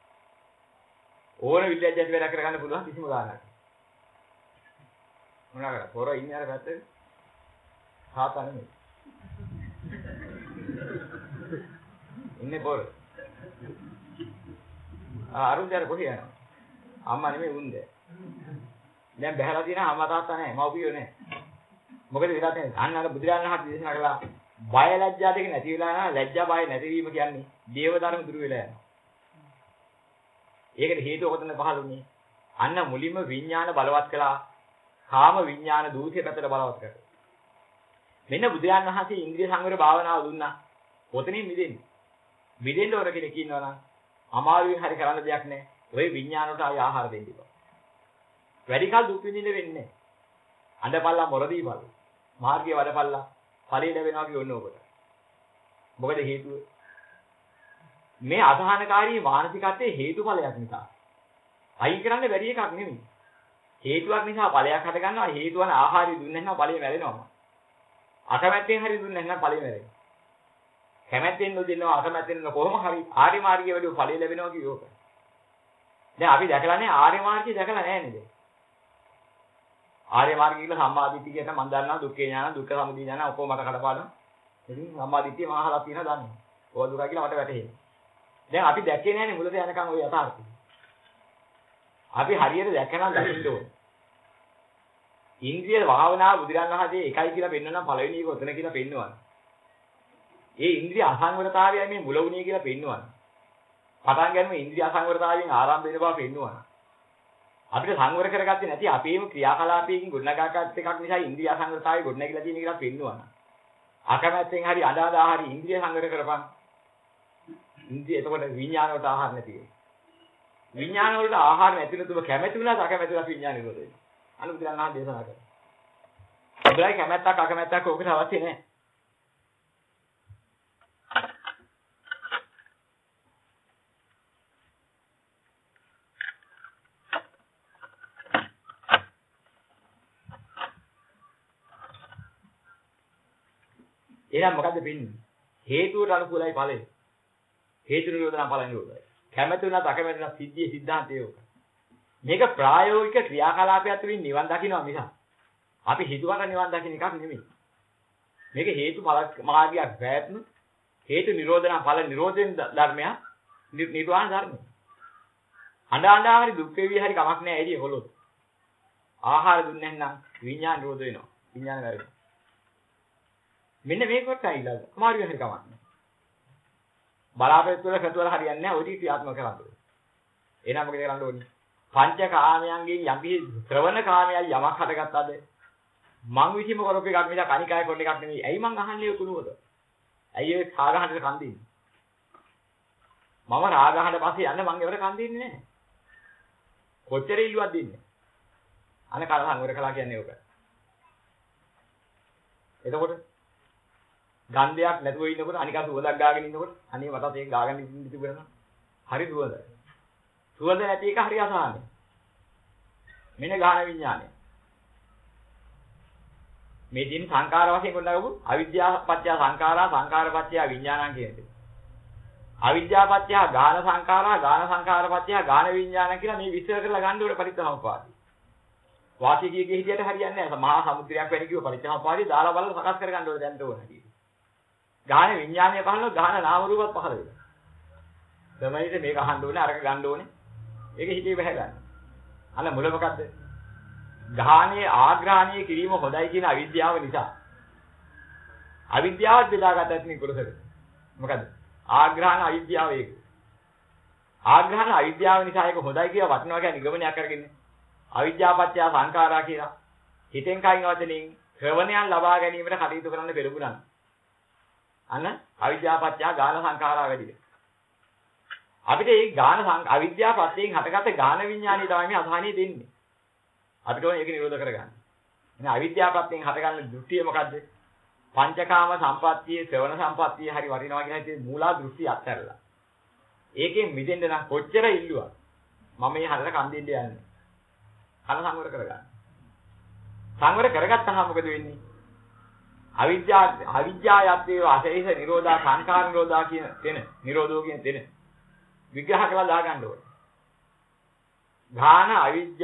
ඕන විල්ලජ්ජත් වැඩ කරගන්න පුළුවන් කිසිම ගානක්. මොනවා කරා? පොර ඉන්නේ අර පැත්තේ. තාත්තා නෙමෙයි. ඉන්නේ පොර. අරුන්දර කොහේ යනවා? අම්මා නෙමෙයි උන්ද. දැන් බහැලා තියෙන අම්මා තාත්තා නැහැ, මව්පියෝ නැහැ. මොකද වෙලා තියෙන්නේ? අන්න අර බුදුරජාණන් වහන්සේ දේශනා කළා බය ලැජ්ජා දෙක නැති වෙලා යනවා. ලැජ්ජා බය නැතිවීම කියන්නේ දේව ධර්ම දුරු වෙලා යනවා. ඒකට හේතුව කොතනද පහළුනේ? අන්න මුලින්ම විඥාන බලවත් කළා. කාම විඥාන දූෂ්‍ය පැත්තට බලවත් කරා. මෙන්න බුදුරජාණන් වහන්සේ ඉන්ද්‍රිය සංවර භාවනාව දුන්නා. ඔතනින් මිදෙන්නේ. මිදෙන්න ඕන කෙනෙක් ඉන්නවා නම් අමාරුවෙන් හරි කරන්න දෙයක් නැහැ. ඔය විඥාන වලට ආය ආහාර දෙන්න ඉපා. වැඩි කල දුක් විඳින්න වෙන්නේ නැහැ. අඬපල්ලා මොරදී බල. මාර්ගයේ වඩපල්ලා ඵලෙ ලැබෙනවා කියන්නේ ඔකට. මොකද හේතුව? මේ අසහනකාරී මානසිකත්වයේ හේතුඵලයක් නිසා. අයින් කරන්න බැරි එකක් නෙමෙයි. හේතුවක් නිසා ඵලයක් හට ගන්නවා. හේතුවන ආහාරය දුන්නේ නැත්නම් ඵලෙ මැරෙනවා. අකමැත්තෙන් හරි දුන්නේ නැත්නම් ඵලෙ මැරෙනවා. කැමැත්තෙන් නොදෙනවා අකමැත්තෙන් කොහොම හරි ආර්ය මාර්ගයේ වැඩි ඵලෙ ලැබෙනවා කියෝක. දැන් අපි දැකලා නැහැ ආර්ය මාර්ගය දැකලා නැහැ නේද? ආර්ය මාර්ගය කියලා සම්මාදිට්ඨිය කියන මම දන්නවා දුක්ඛේ ඥාන දුක්ඛ සමුදය ඥාන ඔක්කොම මට කඩපාඩම්. ඉතින් සම්මාදිට්ඨිය මම අහලා තියෙනවා දන්නේ. ඕක දුකයි කියලා මට වැටහෙන්නේ. දැන් අපි දැක්කේ නැහැනේ මුලට යනකම් ওই යථාර්ථය. අපි හරියට දැකනවා දකින්න ඕනේ. ඉන්ද්‍රිය භාවනාව බුදුරජාණන් වහන්සේ එකයි කියලා පෙන්වනවා පළවෙනි එක ඔතන කියලා පෙන්වනවා. ඒ ඉන්ද්‍රිය අසංවරතාවයයි මේ මුල වුණේ කියලා පෙන්වනවා. පටන් ගන්නම ඉන්ද්‍රිය අසංවරතාවයෙන් ආරම්භ වෙන බව පෙන්වනවා. අපිට සංවර කරගත්තේ නැති අපේම ක්‍රියාකලාපයකින් ගොඩනගාගත් එකක් නිසා ඉන්ද්‍රිය අසංවරතාවය ගොඩනැගිලා තියෙන කියලා පෙන්වනවා. අකමැත්තෙන් හරි අදාදා හරි ඉන්ද්‍රිය සංවර කරපන්. ඉන්ද්‍රිය එතකොට විඥාන වලට ආහාර නැති වෙයි. විඥාන වලට ආහාර නැති නතුව කැමැති වුණාට අකමැති වුණා විඥාන නිරෝධ වෙනවා. අනුබුදුරණා දේශනා කරා. ඔබලයි කැමැත්තක් අකමැත්තක් ඕකට අවශ්‍ය නැහැ. එහෙනම් මොකද්ද වෙන්නේ? හේතුවට අනුකූලයි ඵලය. හේතු නිරෝධන ඵල නිරෝධයි. කැමැති වුණත් අකමැති වුණත් සිද්ධියේ සිද්ධාන්තය ඒක. මේක ප්‍රායෝගික ක්‍රියාකලාපයක් තුළින් නිවන් දකින්නවා මිස අපි හිතුවට නිවන් දකින්න එකක් නෙමෙයි. මේක හේතු මාර්ගයක් වැටෙන හේතු නිරෝධන ඵල නිරෝධෙන් ධර්මයක් නිර්වාණ ධර්මය. අඬා හරි දුක් වේවි හරි කමක් නැහැ එළිය හොලොත්. ආහාර දුන්නේ නැත්නම් විඥාන නිරෝධ වෙනවා. විඥාන වැරෙනවා. මෙන්න මේකට ඇවිල්ලා අමාරු වෙන කමක් නැහැ. බලාපොරොත්තු වල කටවල හරියන්නේ නැහැ. ඔය ටික ක්‍රියාත්මක කරන්න ඕනේ. එහෙනම් මොකද කරන්න ඕනේ? පංච කාමයන්ගෙන් යම්කි ශ්‍රවණ කාමයන් යමක් හටගත්තාද? මං විසින්ම කරපු එකක් මිසක් අනිකාය කරන එකක් නෙමෙයි. ඇයි මං අහන්නේ ඔය කුණුවද? ඇයි ඒ රාගහඬට කන් දෙන්නේ? මම රාගහඬ පස්සේ යන්න මං එවර කන් දෙන්නේ නැහැ. කොච්චර ඉල්ලුවක් දෙන්නේ? අන කල සංවර කළා කියන්නේ ඕක. එතකොට ගන්ධයක් නැතුව ඉන්නකොට අනිකා සුවඳක් ගාගෙන ඉන්නකොට අනේ මටත් ඒක ගාගෙන ඉන්න තිබුණා. හරි සුවඳයි. සුවඳ නැති එක හරි අසහනයි. මෙන්න ගාන විඥානය. මේ දින සංකාර වශයෙන් කොටනගමු අවිද්‍යාව පත්‍ය සංකාරා සංකාර පත්‍ය විඥානං කියන්නේ. අවිද්‍යාව පත්‍ය ගාන සංකාරා ගාන සංකාර පත්‍ය ගාන විඥානං කියලා මේ විස්තර කරලා ගන්න ඕනේ පරිත්‍යාසම්පාදේ. වාචිකයේ හිටියට හරියන්නේ නැහැ. මහා සමුද්‍රයක් වැනි කිව්ව පරිත්‍යාසම්පාදේ දාලා බලලා සකස් කර ගන්න ඕනේ දැන් ඕනේ. ගාන විඥානය පහළොත් ගාන නාම රූපත් පහළ වෙනවා. තමයි මේක අහන්න ඕනේ අරක ගන්න ඕනේ. ඒක හිතේ බහැ ගන්න. අන්න මුල මොකද්ද? ගාහනේ ආග්‍රහණීය කිරීම හොඳයි කියන අවිද්‍යාව නිසා. අවිද්‍යාවත් බෙදාගත්තත් නේ කුලසක. මොකද්ද? ආග්‍රහණ අවිද්‍යාව ඒක. ආග්‍රහණ අවිද්‍යාව නිසා ඒක හොඳයි කියලා වටිනවා කියන නිගමනයක් කරගෙන අවිද්‍යාපත්‍ය සංඛාරා කියලා හිතෙන් කයින් වචනෙන් ශ්‍රවණයන් ලබා ගැනීමට කටයුතු කරන්න පෙරමුණා. අන්න අවිද්‍යාපත්‍ය ගාන සංඛාරා වැඩිද. අපිට මේ ගාන අවිද්‍යාපත්‍යයෙන් හටගත්ත ගාන විඥානිය තමයි මේ අසහනිය දෙන්නේ. අපිට ඕනේ ඒක නිරෝධ කරගන්න. එහෙනම් අවිද්‍යාපත්‍යයෙන් හටගන්න දෘෂ්ටිය මොකද්ද? පංචකාම සම්පත්තියේ ශ්‍රවණ සම්පත්තියේ හරි වටිනවා කියන හිතේ මූලා දෘෂ්ටි අත්හැරලා. ඒකෙන් මිදෙන්න නම් කොච්චර ඉල්ලුවා. මම මේ හතර කන් දෙන්න යන්නේ. කන සංවර කරගන්න. සංවර කරගත්තාම මොකද වෙන්නේ? අවිද්‍යාවයත්තේ අශේෂ නිරෝධා සංඛාර නිරෝධා කියන තැන නිරෝධෝ කියන තැන විග්‍රහ කරලා දාගන්න ඕනේ. ගාන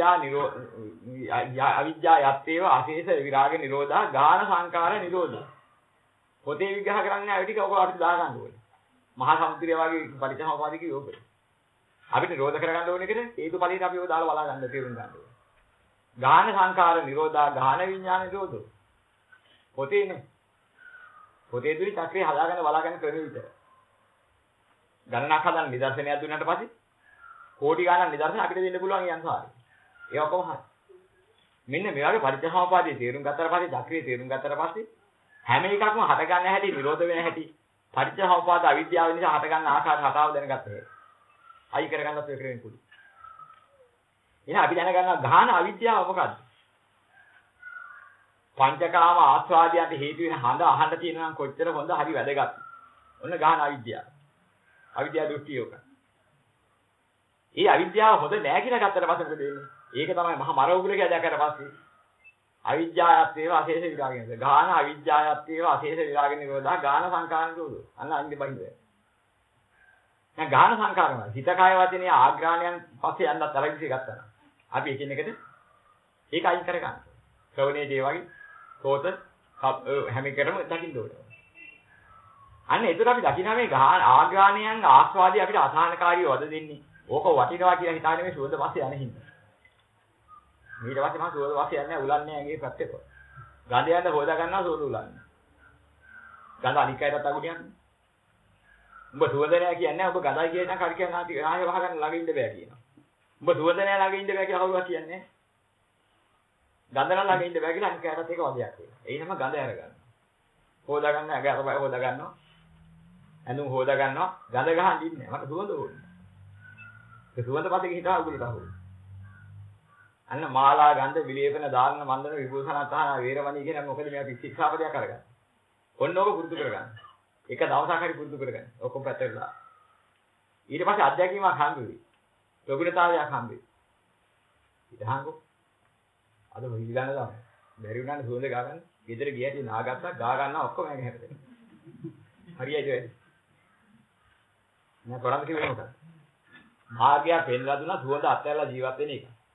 අවිද්‍යාවයත්තේ අශේෂ විරාග නිරෝධා ගාන සංඛාර නිරෝධා. පොතේ විග්‍රහ කරන්නේ අය ටික ඔක අපිට දාගන්න ඕනේ. මහා සමුද්‍රය වගේ පරිච්ඡේදපාදී කියෝක. අපිට නිරෝධ කරගන්න ඕනේ කියන හේතු ඵලයට අපි ඔය දාලා බලා ගන්න තේරුම් ගන්න ඕනේ. ගාන සංඛාර නිරෝධා ගාන විඥාන නිරෝධෝ. පොතේනේ. පොතේ දුරි චක්‍රය හදාගෙන බලාගෙන කරන විතර. ගණනක් හදන්න නිදර්ශනයක් දුන්නාට පස්සේ කෝටි ගණන් නිදර්ශන අපිට දෙන්න පුළුවන් ඒ අංශාරය. ඒ ඔක්කොම හරි. මෙන්න මේ වගේ පරිච්ඡේදපාදී තේරුම් ගත්තට පස්සේ චක්‍රය තේරුම් ගත්තට පස්සේ හැම එකක්ම හට ගන්න හැටි නිරෝධ වෙන හැටි පරිච්ඡේදපාද අවිද්‍යාව නිසා හට ගන්න ආකාර හතාව දැනගත්තා. අයි කරගන්නත් ඒ ක්‍රමෙන් කුඩි. එහෙනම් අපි දැනගන්නවා ගාන අවිද්‍යාව මොකද්ද? පංචකාම ආස්වාදයන්ට හේතු වෙන හඳ අහන්න තියෙනවා නම් කොච්චර හොඳ හරි වැදගත්. ඔන්න ගාන අවිද්‍යාව. අවිද්‍යාව දෘෂ්ටිය උක. ඒ අවිද්‍යාව හොඳ නෑ කියලා ගත්තට පස්සේ මොකද වෙන්නේ? ඒක තමයි මහා මර උගුල කියලා දැක්කට පස්සේ අවිද්‍යාවත් ඒවා අශේෂ විරාගයන්ද. ගාන අවිද්‍යාවත් ඒවා අශේෂ විරාග නිරෝධා ගාන සංකාර නිරෝධෝ. අන්න අනිත් බහින්ද. දැන් ගාන සංකාරම හිත කය වචනේ ආග්‍රාණයන් පස්සේ යන්නත් අරගිසේ ගත්තා. අපි එකින් එකට ඒක අයින් කරගන්න. ශ්‍රවණයේ දේ වගේ සෝත හැම එකටම දකින්න ඕනේ. අන්න ඒතර අපි දකින්න මේ ආග්‍රාණයන් ආස්වාදයේ අපිට අසහනකාරී වද දෙන්නේ. ඕක වටිනවා කියලා හිතානේ මේ සුවඳ පස්සේ යන හින්දා. ඊට පස්සේ මම සුවඳ පස්සේ යන්නේ උලන්නේ ඇඟේ පැත්තේ. ගඳ යන හොදා ගන්නවා සුවඳ උලන්නේ. ගඳ අනිකයටත් අගුණයක් නේ. උඹ සුවඳ නෑ කියන්නේ උඹ ගඳයි කියන කඩ කියන ආයෙ වහගන්න ළඟ ඉන්න බෑ කියනවා. උඹ සුවඳ නෑ ළඟ ඉන්න බෑ කියලා කවුරුවත් කියන්නේ නෑ. ගඳ නම් ළඟ ඉන්න බෑ කියලා අනිකයටත් ඒක වදයක් වෙනවා. ඒ නම ගඳ අරගන්න. හොදා ගන්න ඇඟ අරබය හොදා ගන්නවා. ඇඳුම් හොදා ගන්නවා. ගඳ ගහන් ඉන්නේ. මට සුවඳ ඕනේ. ඒ සුවඳ පස්සේ හිටා උගුලට අහුවෙ. අන්න මාලා ගන්ධ විලේපන දාන මන්දන විභූෂණ අතහන වේරමණී කියන මොකද මේ අපි ශික්ෂාපදයක් අරගන්න. ඔන්න ඕක පුරුදු කරගන්න. එක දවසක් හරි පුරුදු කරගන්න. ඔක්කොම පැත්තට දාලා. ඊට පස්සේ අධ්‍යක්ීමක් හම්බෙවි. ප්‍රගුණතාවයක් හම්බෙවි. ඉතහංගෝ. අද මොහි ගන්න දාන්න. බැරි වුණානේ සුවඳ ගා ගන්න. ගෙදර ගියටි නාගත්තා ගා ගන්නවා ඔක්කොම ඇඟ හැපෙන්න. හරියයිද වැඩි? මම කරන්නේ කිව්වේ මොකක්ද? මාර්ගය පෙන්ලා දුන්නා සුවඳ අත්හැරලා ජීවත් වෙන එක.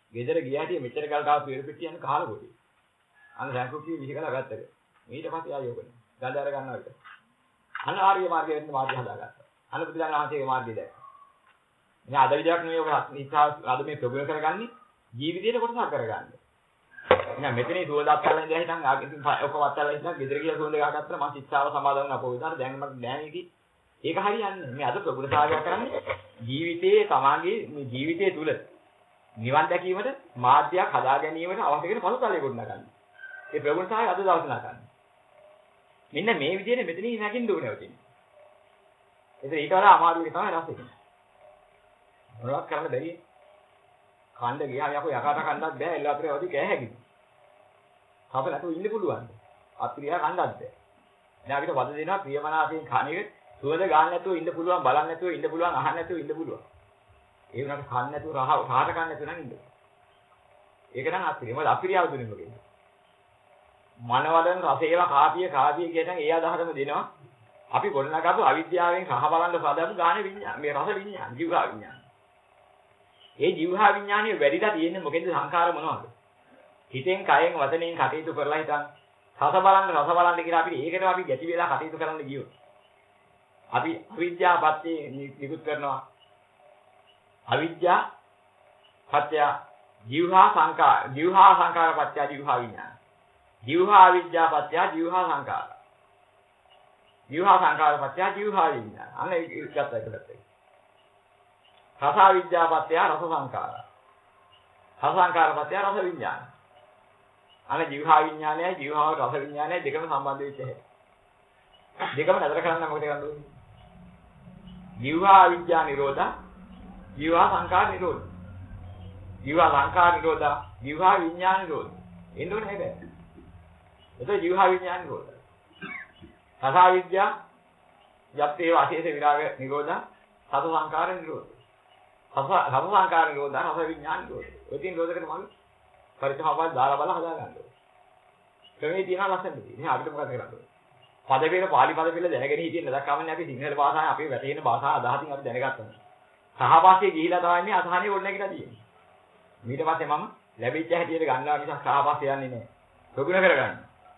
ගෙදර ගියා හිටියේ මෙච්චර කල් ගාව පෙර පිටියන් කහල පොඩි. අන්න සංකෘතිය විසිකලා ගත්තක. ඊට පස්සේ ආයෙ ඔකනේ. ගඳ අර ගන්නවා විතර. අන්න ආර්ය මාර්ගය වෙන මාර්ගය හදාගත්තා. අන්න බුදුදහම ආචාර්ය මාර්ගය දැක්කා. ඉතින් අද විදියක් නෙවෙයි ඔක අද මේ ප්‍රගුණ කරගන්නේ ජීවිතේට කොටසක් කරගන්න. එහෙනම් මෙතනේ සුවදාත් කරලා ඉඳලා හිටන් ඉතින් ඔක වත්තලා ඉඳලා ගෙදර ගිහලා සුවඳ ගහගත්තා මම ශික්ෂාව සමාදන් වුණා පොයි විතර දැන් මට නෑ මේක. ඒක හරියන්නේ. මේ අද ප්‍රගුණ සාධක කරන්නේ ජීවිතයේ තමාගේ මේ ජීවිතය තුල නිවන් දැකීමට මාධ්‍යයක් හදා ගැනීමට අවශ්‍ය කරන පසුතලයක ගොඩනගන්න. ඒ ප්‍රගුණ සාධක අද දවසේ නගන්න. මෙන්න මේ විදිහට මෙතනින් නැගින්න ඕනේ ඔතින්. ඒක ඊට වඩා අමාරු එක තමයි රස එක. මොනවත් කරන්න බැරි. කණ්ඩ ගියාම යකෝ යකාට කණ්ඩක් බෑ එල්ල අපේ වදී කෑ හැකියි. අප නැතුව ඉන්න පුළුවන්. අප්‍රියා කණ්ඩක් බෑ. දැන් අපිට වද දෙනවා ප්‍රියමනාපයෙන් කණේ සුවඳ ගන්න නැතුව ඉන්න පුළුවන් බලන්න නැතුව ඉන්න පුළුවන් අහන්න නැතුව ඉන්න පුළුවන්. ඒ වුණාට කන්න නැතුව රහට කන්න නැතුව නම් ඉන්න. ඒක නම් අප්‍රිය. මොකද අප්‍රියාව දුන්නේ මොකේද? මනවලන රසේව කාපිය කියන ඒ අදහසම දෙනවා. අපි ගොඩනගාපු අවිද්‍යාවෙන් රහ බලන්න සදාපු ගානේ විඤ්ඤාණ මේ රස විඤ්ඤාණ ජීවහා විඤ්ඤාණ. ඒ ජීවහා විඤ්ඤාණය වැඩිලා තියෙන්නේ මොකෙන්ද සංඛාර මොනවද? හිතෙන් කයෙන් වචනෙන් කටයුතු කරලා හිටන් රස බලන්න කියලා අපිට ඒකට අපි ගැටි වෙලා කටයුතු කරන්න ගියොත් අපි අවිද්‍යාව පත්‍ය නිකුත් කරනවා. අවිද්‍යා පත්‍ය ජීවහා සංඛාර පත්‍ය ජීවහා විඤ්ඤාණ. ජීවහා අවිද්‍යා පත්‍ය ජීවහා සංඛාර. ජීවහා සංඛාර පත්‍ය ජීවහා විඤ්ඤාණ. අන්න ඒක ගත්තා එකට. රස අවිද්‍යා පත්‍ය රස සංඛාර. රස සංඛාර පත්‍ය රස විඤ්ඤාණ. අන්න ජීවහා විඤ්ඤාණයයි ජීවහා රස විඤ්ඤාණයයි දෙකම සම්බන්ධ වෙච්ච හැටි. දෙකම නතර කරන්න මොකද කරන්න ඕනේ? ජීවහා අවිද්‍යා නිරෝධා ජීවහා සංඛාර නිරෝධ. ජීවහා සංඛාර නිරෝධා ජීවහා විඤ්ඤාණ නිරෝධ. එන්නෝනේ ඒක. එතකොට ජීවහා විඤ්ඤාණ නිරෝධ. රස විද්‍යා යප්තේ වාසයේ විරාග නිරෝධා රස සංඛාර නිරෝධ. රස සංඛාර නිරෝධා රස විඤ්ඤාණ නිරෝධ. ඔය තින් නිරෝධකට මම පරිත්‍යාගවත් දාලා බලලා හදා ගන්න ඕනේ. ක්‍රමේ තියෙනවා ලස්සනට තියෙන්නේ. ඉතින් අපිට මොකද කරන්න ඕනේ? පද වේල පාලි පද වේල දැනගෙන හිටින්න දක්වන්නේ අපි සිංහල භාෂාවේ අපේ වැටෙන භාෂා අදහසින් අපි දැනගත්තා. සහපාසිය ගිහිලා තමයි මේ අසහනේ ඕනේ කියලා තියෙන්නේ. ඊට පස්සේ මම ලැබිච්ච හැටියට ගන්නවා මිසක් සහපාසිය යන්නේ නැහැ. ප්‍රගුණ කරගන්න.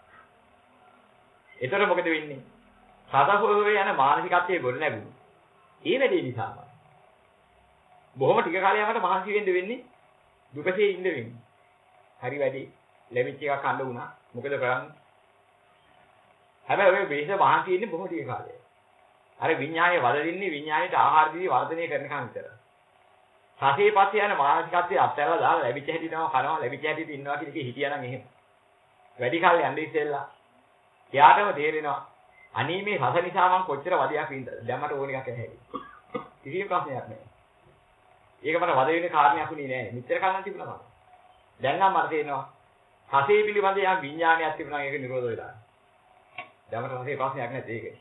එතකොට මොකද වෙන්නේ? සතහොවේ යන මානසිකත්වයේ ගොඩ නැගුණා. ඒ වැඩේ නිසාම. බොහොම ටික කාලයක් යනකොට මහන්සි වෙන්න වෙන්නේ දුකසේ ඉන්න වෙන්නේ. හරි වැඩි ලැබිච්ච එකක් අඬ වුණා. මොකද කරන්නේ? හැබැයි ඔය මේක මහන්සි ඉන්නේ බොහොම ටික කාලයක්. අර විඤ්ඤාණය වදින්නේ විඤ්ඤාණයට ආහාර දී වර්ධනය කරනකම් විතර. රසයේ පස්සේ යන මානසිකත්වයේ අත්හැරලා දාලා ලැබිච්ච හැටි තමයි කනවා ලැබිච්ච හැටිත් ඉන්නවා කියන එක හිතියනම් එහෙම. වැඩි කාලෙ යන්නේ ඉස්සෙල්ලා එයාටම තේරෙනවා අනේ මේ රස නිසා මම කොච්චර වදයක් වින්දද. දැන් මට ඕන එකක් නැහැ. කිසිම ප්‍රශ්නයක් නැහැ. ඒක මට වද වෙන කාරණයක් උනේ නැහැ. මෙච්චර කාලයක් තිබුණා මම. දැන් නම් මට තේරෙනවා රසයේ පිළිබඳ යම් විඤ්ඤාණයක් තිබුණා ඒක නිරෝධ වෙලා. දැන් මට රසයේ ප්‍රශ්නයක් නැහැ ඒක.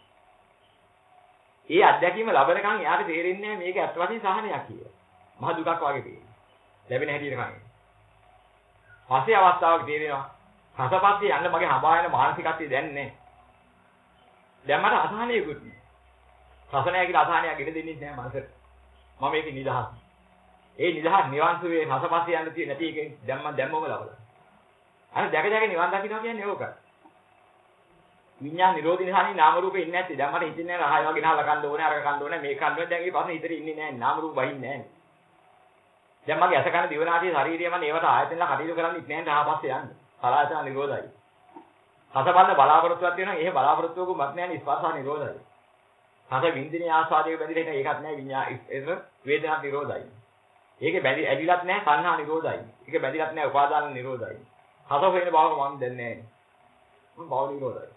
ඒ අත්දැකීම ලැබෙනකන් එයාට තේරෙන්නේ මේක ඇත්ත වශයෙන් සහනයක් කියලා. මහ දුකක් වගේ තියෙනවා. ලැබෙන හැටියට කන්නේ. පස්සේ අවස්ථාවක තේරෙනවා රසපස්සේ යන්න මගේ හඹා යන මානසිකත්වය දැන් නැහැ. දැන් මට අසහනයකුත් නැහැ. රස නැහැ කියලා අසහනයක් ඉඳ දෙන්නේ නැහැ මනසට. මම මේකේ නිදහස්. ඒ නිදහස් නිවන්සුවේ රසපස්සේ යන්න තියෙන නැති එකෙන් දැන් මම දැම්මම ලබලා. අර දැක නිවන් දකින්නවා කියන්නේ ඕක. විඤ්ඤාණ නිරෝධී නිසානේ නාම රූපේ ඉන්නේ නැත්තේ. දැන් මට හිතෙන්නේ නැහැ රහය වගේ නහලා කන්න ඕනේ අරක කන්න ඕනේ මේක කන්න ඕනේ. දැන් ඒ පස්සේ හිතේ ඉන්නේ නැහැ. නාම රූප වහින්නේ නැහැ. දැන් මගේ ඇස කන දිවනාදී ශරීරය මම ඒවට ආයතනලා කටයුතු කරන්නේ නැහැ රහපස්සේ යන්නේ. සලායතන නිරෝධයි. රස බලන බලාපොරොත්තුවක් තියෙනවා. එහෙ බලාපොරොත්තුවක මත් නැහැ ස්පර්ශා නිරෝධයි. රස විඳිනේ ආස්වාදයේ බැඳිලා ඉන්න ඒකත් නැහැ විඤ්ඤාණ ඒක වේදනා නිරෝධයි. ඒකේ බැඳි ඇලිලත් නැහැ සංහා නිරෝධයි. ඒකේ බැඳිලත් නැහැ උපාදාන නිරෝධයි. රස හොයන බව මම දැන් නැහැ. මම භව නිරෝධයි.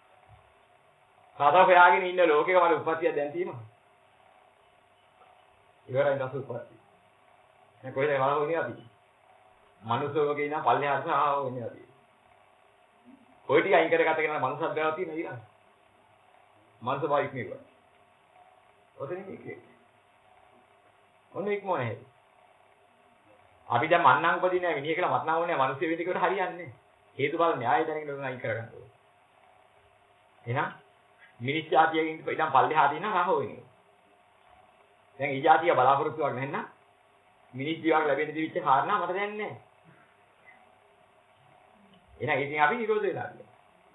රස හොයාගෙන ඉන්න ලෝකෙක මට උප්පත්තියක් දැන් තියෙනවා. ඉවරයි රස උප්පත්තිය. දැන් කොහෙද වලවන්නේ අපි? මනුස්ස ලෝකේ ඉන්න පල්ලෙහාට ආව වෙන්නේ අපි. ඔය ටික අයින් කරගත්ත කෙනා මනුස්සත් ගාව තියෙන ඊළඟ. මනුස්ස බයික් නෙවෙයි. ඔතනින් ඉන්නේ. ඔන්න ඉක්මෝ නැහැ. අපි දැන් මන්නම් උපදින්නේ නැහැ මිනිහ කියලා මත්නම් ඕනේ නැහැ. මිනිස්සු වෙන්නේ කියලා හරියන්නේ නැහැ. හේතුඵල න්‍යාය දැනගෙන උන් අයින් කරගන්න ඕනේ. එහෙනම් මිනිස් జాතියකින් ඉඳන් පල්ලෙහාට ඉන්න රහ වෙන්නේ. දැන් ඊ జాතිය බලාපොරොත්තුවක් නැත්නම් මිනිස් ජීවිතයක් ලැබෙන්න දිවිච්ච කාරණා මට දැන් නැහැ. එහෙනම් ඉතින් අපි නිරෝධ වෙලා ඉන්නේ.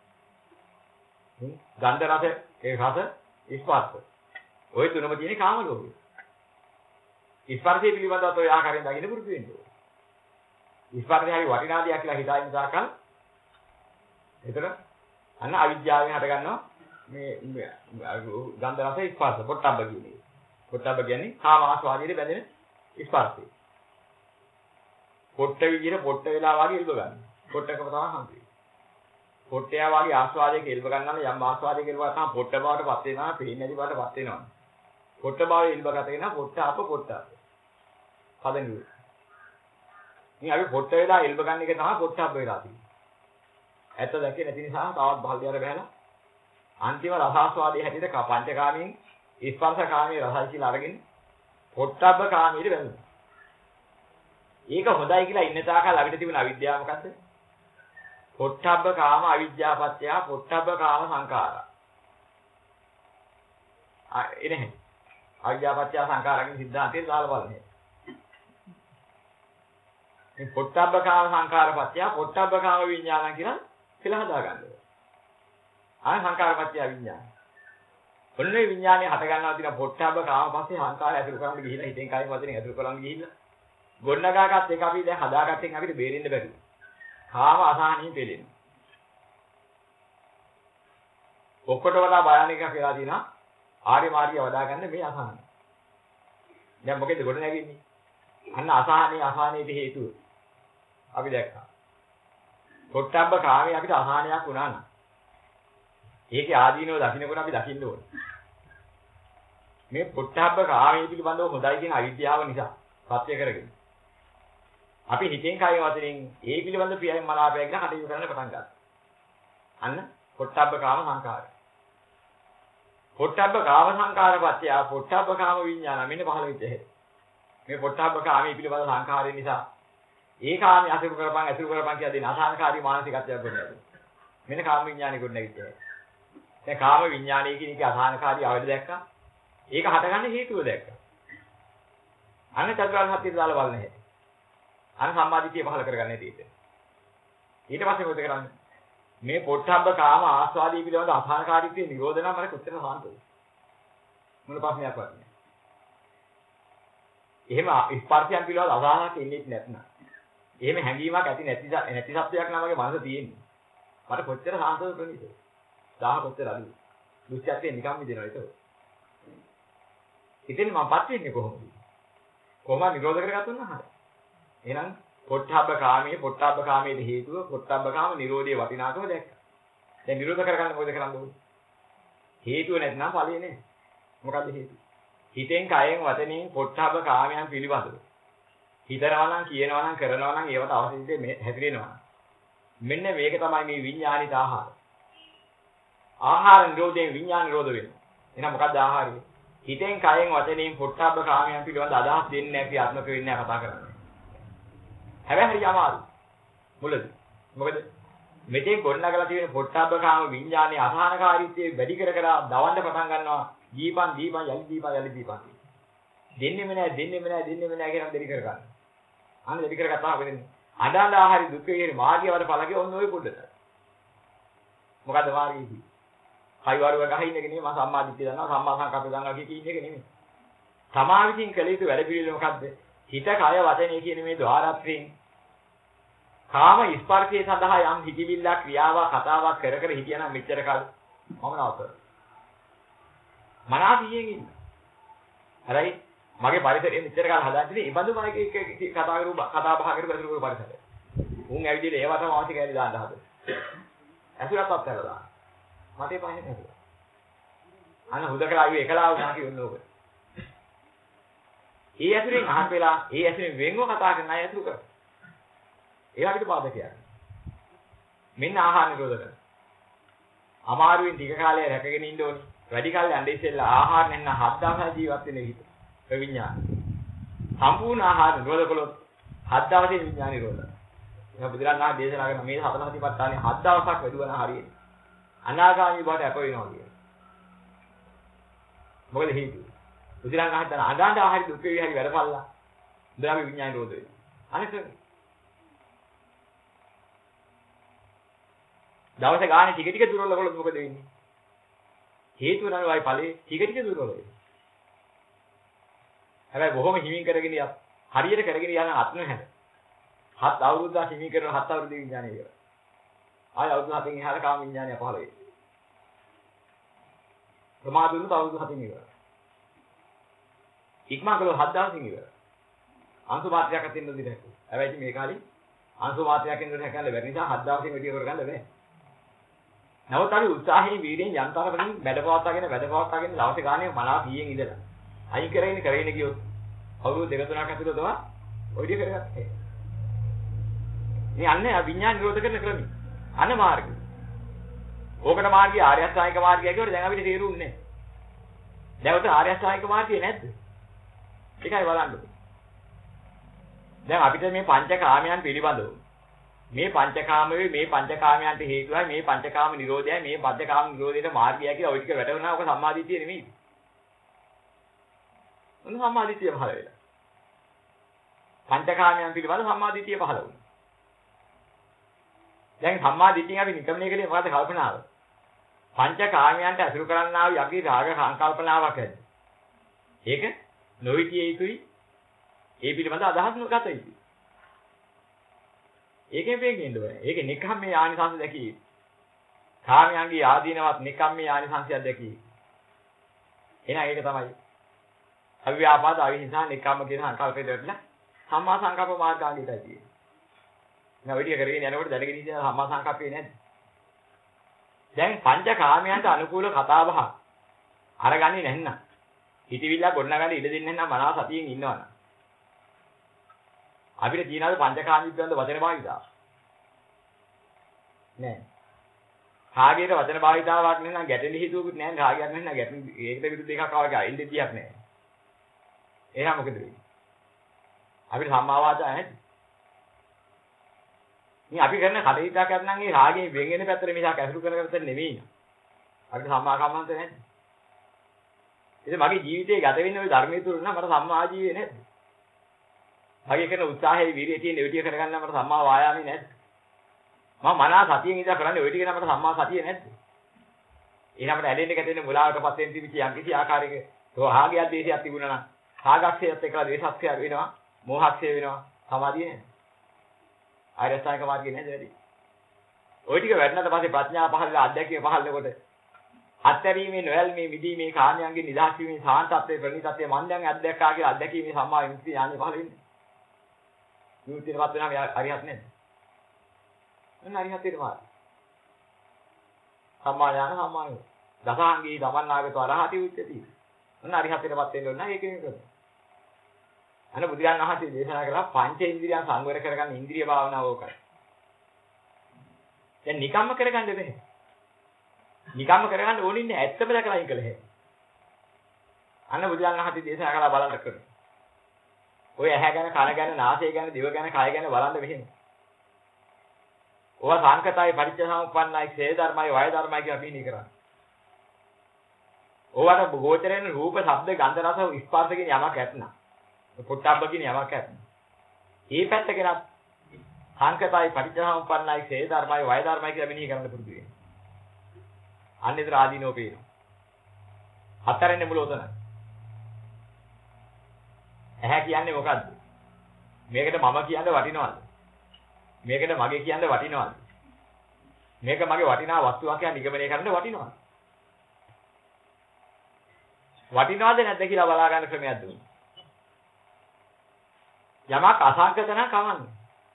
ගන්ධ රස ඒ රස ස්පර්ශ. ওই තුනම තියෙන කාම ලෝකේ. ස්පර්ශය පිළිබඳව ඔය ආකාරයෙන් දකින්න පුරුදු වෙන්න ඕනේ. ස්පර්ශය හරි වටිනා දෙයක් කියලා හිතාගෙන ඉඳාකල් එතන අන්න අවිද්‍යාවෙන් හට ගන්නවා මේ ගන්ධ රස ස්පර්ශ පොට්ටබ්බ කියන්නේ. පොට්ටබ්බ කියන්නේ කාම ආස්වාදයේ බැඳෙන ස්පර්ශය. පොට්ට විදිහට පොට්ට වෙලා වගේ ඉල්බ ගන්න. පොට්ටකම තමයි හම්බෙන්නේ. පොට්ටය වගේ ආස්වාදයක ඉල්බ ගන්නවා යම් ආස්වාදයක ඉල්බ ගන්නවා පොට්ට බවටපත් වෙනවා, පේන්නේ නැති බවටපත් වෙනවා. පොට්ට භාවයේ ඉල්බ ගත වෙනවා පොට්ට අප පොට්ට. හදන්නේ. මේ අපි පොට්ට වෙලා ඉල්බ ගන්න එක තමයි පොට්ටබ්බ වෙලා තියෙන්නේ. ඇත්ත දැකේ නැති නිසා තවත් බහල්දියට බහැලා අන්තිම රසාස්වාදයේ හැටියට පංචකාමයෙන් ස්පර්ශකාමයේ රසයි කියලා අරගෙන පොට්ටබ්බ කාමයේ වැළුණා. ඒක හොඳයි කියලා ඉන්න තාකල් අපිට තිබුණ අවිද්‍යාව මොකද්ද? පොට්ටබ්බ කාම අවිද්‍යාපත්‍ය පොට්ටබ්බ කාම සංඛාරා. එනේ. අවිද්‍යාපත්‍ය සංඛාරකින් සිද්ධාන්තේ දාලා බලන්නේ. මේ පොට්ටබ්බ කාම සංඛාරපත්‍ය පොට්ටබ්බ කාම විඥාන කියලා හදා ගන්නවා. ආය සංඛාරපත්‍ය විඥාන. ඔන්නේ විඥානේ හට ගන්නවා කියන පොට්ටබ්බ කාම පස්සේ සංඛාරය ඇතුළු කරන්න ගිහිල්ලා හිතෙන් කයින් වදිනේ ඇතුළු කරන්න ගිහිල්ලා ගොඩනගාගත් එක අපි දැන් හදාගත්තෙන් අපිට බේරෙන්න බැරි. කාම අසහනින් පෙළෙනවා. ඔක්කොට වඩා භයානක එකක් වෙලා තියෙනවා ආර්ය මාර්ගය වඩා ගන්න මේ අසහන. දැන් මොකෙද ගොඩ නැගෙන්නේ? අන්න අසහනයේ හේතුව. අපි දැක්කා. පොට්ටබ්බ කාමයේ අපිට අසහනයක් වුණා නම් ඒකේ ආදීනව දකින්නකොට අපි දකින්න ඕනේ. මේ පොට්ටබ්බ කාමයේ පිළිබඳව හොඳයි කියන අවිද්‍යාව නිසා සත්‍ය කරගෙන. අපි හිතෙන් කය වචනෙන් ඒ පිළිබඳ ප්‍රියයෙන් මනාපයෙන් කටයුතු කරන්න පටන් ගන්නවා. අන්න පොට්ටබ්බ කාම සංකාරය. පොට්ටබ්බ කාම සංකාරපත්‍ය පොට්ටබ්බ කාම විඥාන මෙන්න පහළ වෙච්ච හැටි. මේ පොට්ටබ්බ කාමයේ පිළිබඳ සංකාරය නිසා ඒ කාමයේ අසුරු කරපන් කියලා දෙන අසහනකාරී මානසිකත්වයක් ගොඩනැගෙනවා. මෙන්න කාම විඥානෙ ගොඩනැගිච්ච හැටි. දැන් කාම විඥානය කියන එකේ අසහනකාරී අවද දැක්කා. ඒක හටගන්න හේතුව දැක්කා. අන්න චතුරාර්ය සත්‍යය දාලා බලන්න හැටි. අන්න සම්මාදිටිය පහල කරගන්න හැටි. ඊට පස්සේ මොකද කරන්නේ? මේ පොට්ටබ්බ කාම ආස්වාදී පිළිබඳ අසහනකාරීත්වයේ නිරෝධ නම් මම කොච්චර සාන්තද? මොන ප්‍රශ්නයක් වත්නේ. එහෙම ස්පර්ශයන් පිළිබඳ අසහනක් එන්නේ නැත්නම්. එහෙම හැඟීමක් ඇති නැති සත්‍යයක් නම් මගේ මනස තියෙන්නේ. මට කොච්චර සාන්තද ප්‍රණීත? 1000 කොච්චර අඩු. දුක්ඛයෙන් නිකම් මිදෙනවා ඒක. ඉතින් මමපත් වෙන්නේ කොහොමද? කොහොමද නිරෝධ කරගත්තොත් නහර. එහෙනම් පොට්ටබ්බ කාමයේ හේතුව පොට්ටබ්බ කාම නිරෝධයේ වටිනාකම දැක්කා. දැන් නිරෝධ කරගන්න මොකද කරන්න ඕනේ? හේතුව නැත්නම් ඵලෙ නෑ. මොකද්ද හේතුව? හිතෙන් කයෙන් වචනෙන් පොට්ටබ්බ කාමයන් පිළිබඳව. හිතනවා නම් කියනවා නම් කරනවා නම් ඒවට අවශ්‍ය දේ හැදිරෙනවා. මෙන්න මේක තමයි මේ විඥානිත ආහාර. ආහාර නිරෝධයෙන් විඥාන නිරෝධ වෙනවා. එහෙනම් මොකද්ද ආහාරය? හිතෙන් කයෙන් වචනෙන් පොට්ටබ්බ කාමයන් පිළිබඳ අදහස් දෙන්නේ නැහැ ක්‍රියාත්මක වෙන්නේ නැහැ කතා කරන්නේ. හැබැයි හරි අමාරු. මුලදී. මොකද මෙතෙන් ගොඩනගලා තියෙන පොට්ටබ්බ කාම විඥානයේ අසහනකාරීත්වයේ වැඩි කර දවන්න පටන් ගන්නවා. දීපන් යලි දීපන්. දෙන්නෙම නැහැ කියලා දෙලි කර ගන්න. අන්න දෙලි කරගත්තාම වෙන්නේ. අඩාලා හරි දුක විහෙරි මාර්ගයවට ඵලකේ ඔන්න ඔය පොඩ්ඩට. මොකද්ද මාර්ගයේදී? කයිවාරුව ගහින්න එක නෙමෙයි මම සම්මාදිට්ඨිය දන්නවා සම්මා සංකප්ප දන්නවා කියන එක නෙමෙයි. තමා විසින් කළ යුතු වැඩ පිළිවෙල මොකද්ද? හිත කය වචනේ කියන මේ ద్వාරත්‍රයෙන් කාම ස්පර්ශයේ සඳහා යම් හිතිවිල්ලක් ක්‍රියාවක් කතාවක් කර හිටියනම් මෙච්චර කල් මම නවත්තනවා. මනාපියෙන් ඉන්න. හරි මගේ පරිසරයේ මෙච්චර කල් හදාන්නේ ඒ බඳු මම එක කතා බහ කරු පරිසරය. උන් ඇවිදලා ඒවටම අවශ්‍ය කැලේ දාන්න හදලා. ඇසුරක්වත් කරලා. මට ඒ පහින් නෑ. අන්න හුදකලා ආවේ එකලා වුණා කියන්නේ ඕක. ඒ ඇසුරෙන් අහක් වෙලා ඒ ඇසුරෙන් වෙන්ව කතා කරන අය ඇසුරු කර. ඒ වගේ පාදකයක්. මෙන්න ආහාර නිරෝධ කරන. අමාරුවෙන් ටික කාලයක් රැකගෙන ඉන්න ඕනේ. වැඩි කාලයක් යන්න ඉස්සෙල්ලා ආහාර නැත්නම් 7 දවස් ජීවත් වෙන විදිහ. විඥාන. සම්පූර්ණ ආහාර නිරෝධ කළොත් 7 දවසේ විඥාන නිරෝධයි. එහෙනම් බුදුරණාහි දේශනා කරන මේ සතර සතිපට්ඨානේ 7 දවසක් වැඩුවන හරියට. අනාගාමී බවට අප වෙනවා කියන්නේ. මොකද හේතුව? බුදුරණාහි දන අඳාඳ ආහාර දුක් වේ හරි වැඩපල්ලා. දැන් අපි විඥාන නිරෝධ වෙනවා. අනේ ක්‍රමය. දවස ගානේ ටික ටික දුර්වල කළොත් මොකද වෙන්නේ? හේතුව නරවයි ඵලයේ ටික ටික දුර්වල වෙනවා. හැබැයි බොහොම හිමින් කරගෙන යත් හරියට කරගෙන යන අත්න හැද. 7 අවුරුද්දක් හිමින් කරන 7 අවුරුද්දේ විඥානය ඉවරයි. ආය අවුරුදු 7න් එහාට කාම විඥානය පහළ වෙයි. ප්‍රමාදුණු අවුරුදු 7න් ඉවරයි. ඉක්මන් කළොත් 7 දවසින් ඉවරයි. අංශු මාත්‍රයක් අතින් නොදී දැක්කෝ. හැබැයි මේ කාලේ අංශු මාත්‍රයක් ඉන්නකොට හැකල්ල බැරි නිසා 7 දවසින් වැඩි කරගන්න බෑ. නමුත් අපි උත්සාහයෙන් වීර්යයෙන් යන්තරවලින් වැඩපවත්වාගෙන දවසේ ගානේ මනාව කීයෙන් ඉඳලා අයින් කරගෙන ගියොත් අවුරුදු 2-3ක් ඇතුළත තමයි ඔය විදිහ කරගත්තේ. මේ අන්නේ විඥාන නිරෝධ කරන ක්‍රමය. අන මාර්ගය. ඕකට මාර්ගය ආර්ය අෂ්ටාංගික මාර්ගය කියවට දැන් අපිට තේරුන්නේ නැහැ. දැන් උට ආර්ය අෂ්ටාංගික මාර්ගය නැද්ද? ඒකයි බලන්න. දැන් අපිට මේ පංචකාමයන් පිළිබඳව මේ පංචකාමයේ මේ පංචකාමයන්ට හේතුවයි මේ පංචකාම නිරෝධයයි මේ පංචකාම නිරෝධයට මාර්ගයයි කියලා ඔය ටික වැටුණා. ඔක සම්මාදිට්ඨිය නෙමෙයි. මොන සම්මාදිට්ඨිය පහළ වෙලා. පංචකාමයන් පිළිබඳ සම්මාදිට්ඨිය පහළ වුණා. දැන් සම්මාදිට්ඨියෙන් අපි නිකම්නේ කලේ මොකද කල්පනාව? පංචකාමයන්ට අසුරු කරන්නා වූ යකි රාග සංකල්පනාවක් ඇද්ද? ඒක නොවිතිය යුතුයි. ඒ පිළිබඳ අදහස් නොගත යුතුයි. ඒකෙන් වෙන්නේ නෑ. ඒකේ නිකම්මේ ආනිසංස දැකී. කාමයන්ගේ ආදීනවත් නිකම්මේ ආනිසංසයක් දැකී. එහෙනම් ඒක තමයි. අවිව්‍යාපාද අවිහිංසා නිකම්ම කියන සංකල්පයට වැටලා සම්මා සංකල්ප මාර්ගාංගයටයි තියෙන්නේ. නෑ ඔය ටික කරගෙන යනකොට දැනගෙන ඉඳලා සම්මා සංකල්පේ නැද්ද? දැන් පංචකාමයන්ට අනුකූල කතාබහ අරගන්නේ නැත්නම් හිතවිල්ල ගොඩනගන්න ඉඩ දෙන්නේ නැත්නම් මනස සතියෙන් ඉන්නවනම් අපිට තියනවාද පංචකාමී පිළිබඳ වචන භාවිතාව? නෑ. කාගේට වචන භාවිතාවක් නැත්නම් ගැටෙන්න හිතුවකුත් නෑ. කාගයක් නැත්නම් ගැටෙන්න ඒකට විරුද්ධ එකක් ආවගේ අයින්ද තියක් නෑ. එහෙනම් මොකද වෙන්නේ? අපිට සම්මා වාචා නැද්ද? මේ අපි කරන කටයුත්තක් නැත්නම් ඒ රාගයෙන් වෙන් වෙන පැත්තට මිසක් ඇසුරු කරන පැත්තට නෙමෙයි. අපිට සම්මා කම්මන්ත නැද්ද? ඉතින් මගේ ජීවිතේ ගත වෙන්නේ ওই ධර්මයේ තුල නම් මට සම්මා ජීවේ නැද්ද? මගේ කරන උත්සාහයේ වීර්යය තියෙන ඔය ටික කරගන්න මට සම්මා වායාමේ නැද්ද? මම මනස සතියෙන් ඉඳලා කරන්නේ ඔය ටික නම් මට සම්මා සතිය නැද්ද? එහෙනම් අපිට ඇලෙන්න ගැටෙන්න මුලාවටපත් වෙන්න තිබිච්ච යම්කිසි ආකාරයක රාගයක් දේශයක් තිබුණා නම් රාගක්ෂයත් එක්කලා දේශක්ෂය වෙනවා, මෝහක්ෂය වෙනවා, සමාධිය නේද? ආර්ය අෂ්ටාංගික මාර්ගය නේද වැඩි? ඔය ටික වැඩනට පස්සේ ප්‍රඥාව පහළලා අධ්‍යක්ෂය පහළනකොට අත්හැරීමේ නොයල්මේ මිදීමේ කාමයන්ගේ නිදහස් වීමේ සාන්තත්වයේ ප්‍රණීතත්වයේ මන්දයන් අධ්‍යක්ෂා කියලා අධ්‍යක්ීමේ සම්මා විමුක්තිය ඥානෙ පහළ වෙන්නේ. විමුක්තියටපත් වෙනාම අරිහත් නේද? එන්න අරිහත්ත්වයට මාර්ගය. සම්මා ඥාන සම්මා ඥාන. දසාංගී ධම්මනාගත අරහති උච්චති. එන්න අරිහත්ත්වයටපත් වෙන්න ඕන නේද? ඒකෙන් කරන්නේ. අනේ බුදුරජාණන් වහන්සේ දේශනා කළා පංච ඉන්ද්‍රියයන් සංවර කරගන්න ඉන්ද්‍රිය භාවනාව ඕකයි. දැන් නිකම්ම කරගන්න බැහැ. නිකම්ම කරගන්න ඕනේ නැහැ. ඇත්තම දැකලා අයින් කළ හැකියි. අන්න බුදුරජාණන් වහන්සේ දේශනා කළා බලන්න කරනවා. ඔය ඇහැ ගැන, කන ගැන, නාසය ගැන, දිව ගැන, කය ගැන බලන්න මෙහෙම. ඔවා සංකතයි, පටිච්චසමුප්පන්නයි, ක්ෂය ධර්මයි, වය ධර්මයි කියලා පිළිනි කරන්නේ. ඕවට ගෝචරයෙන් රූප, ශබ්ද, ගන්ධ, රස, ස්පර්ශ කියන යමක් ඇත්නම්. පොට්ටබ්බ කියන යමක් ඇත්නම්. මේ පැත්ත කෙනා සංකතයි, පටිච්චසමුප්පන්නයි, ක්ෂය ධර්මයි, වය ධර්මයි කියලා මෙනෙහි කරන්න පුරුදු වෙනවා. අන්නේතර ආදීනෝ පේනවා. හතරෙන්නේ මුල උතන. ඇහැ කියන්නේ මොකද්ද? මේකට මම කියන්න වටිනවද? මේකට මගේ කියන්න වටිනවද? මේක මගේ වටිනා වස්තුවක් කියලා නිගමනය කරන්න වටිනවද? වටිනවද නැද්ද කියලා බලා ගන්න ක්‍රමයක් දුන්නා. යමක් අසංකත නම් කවන්නේ.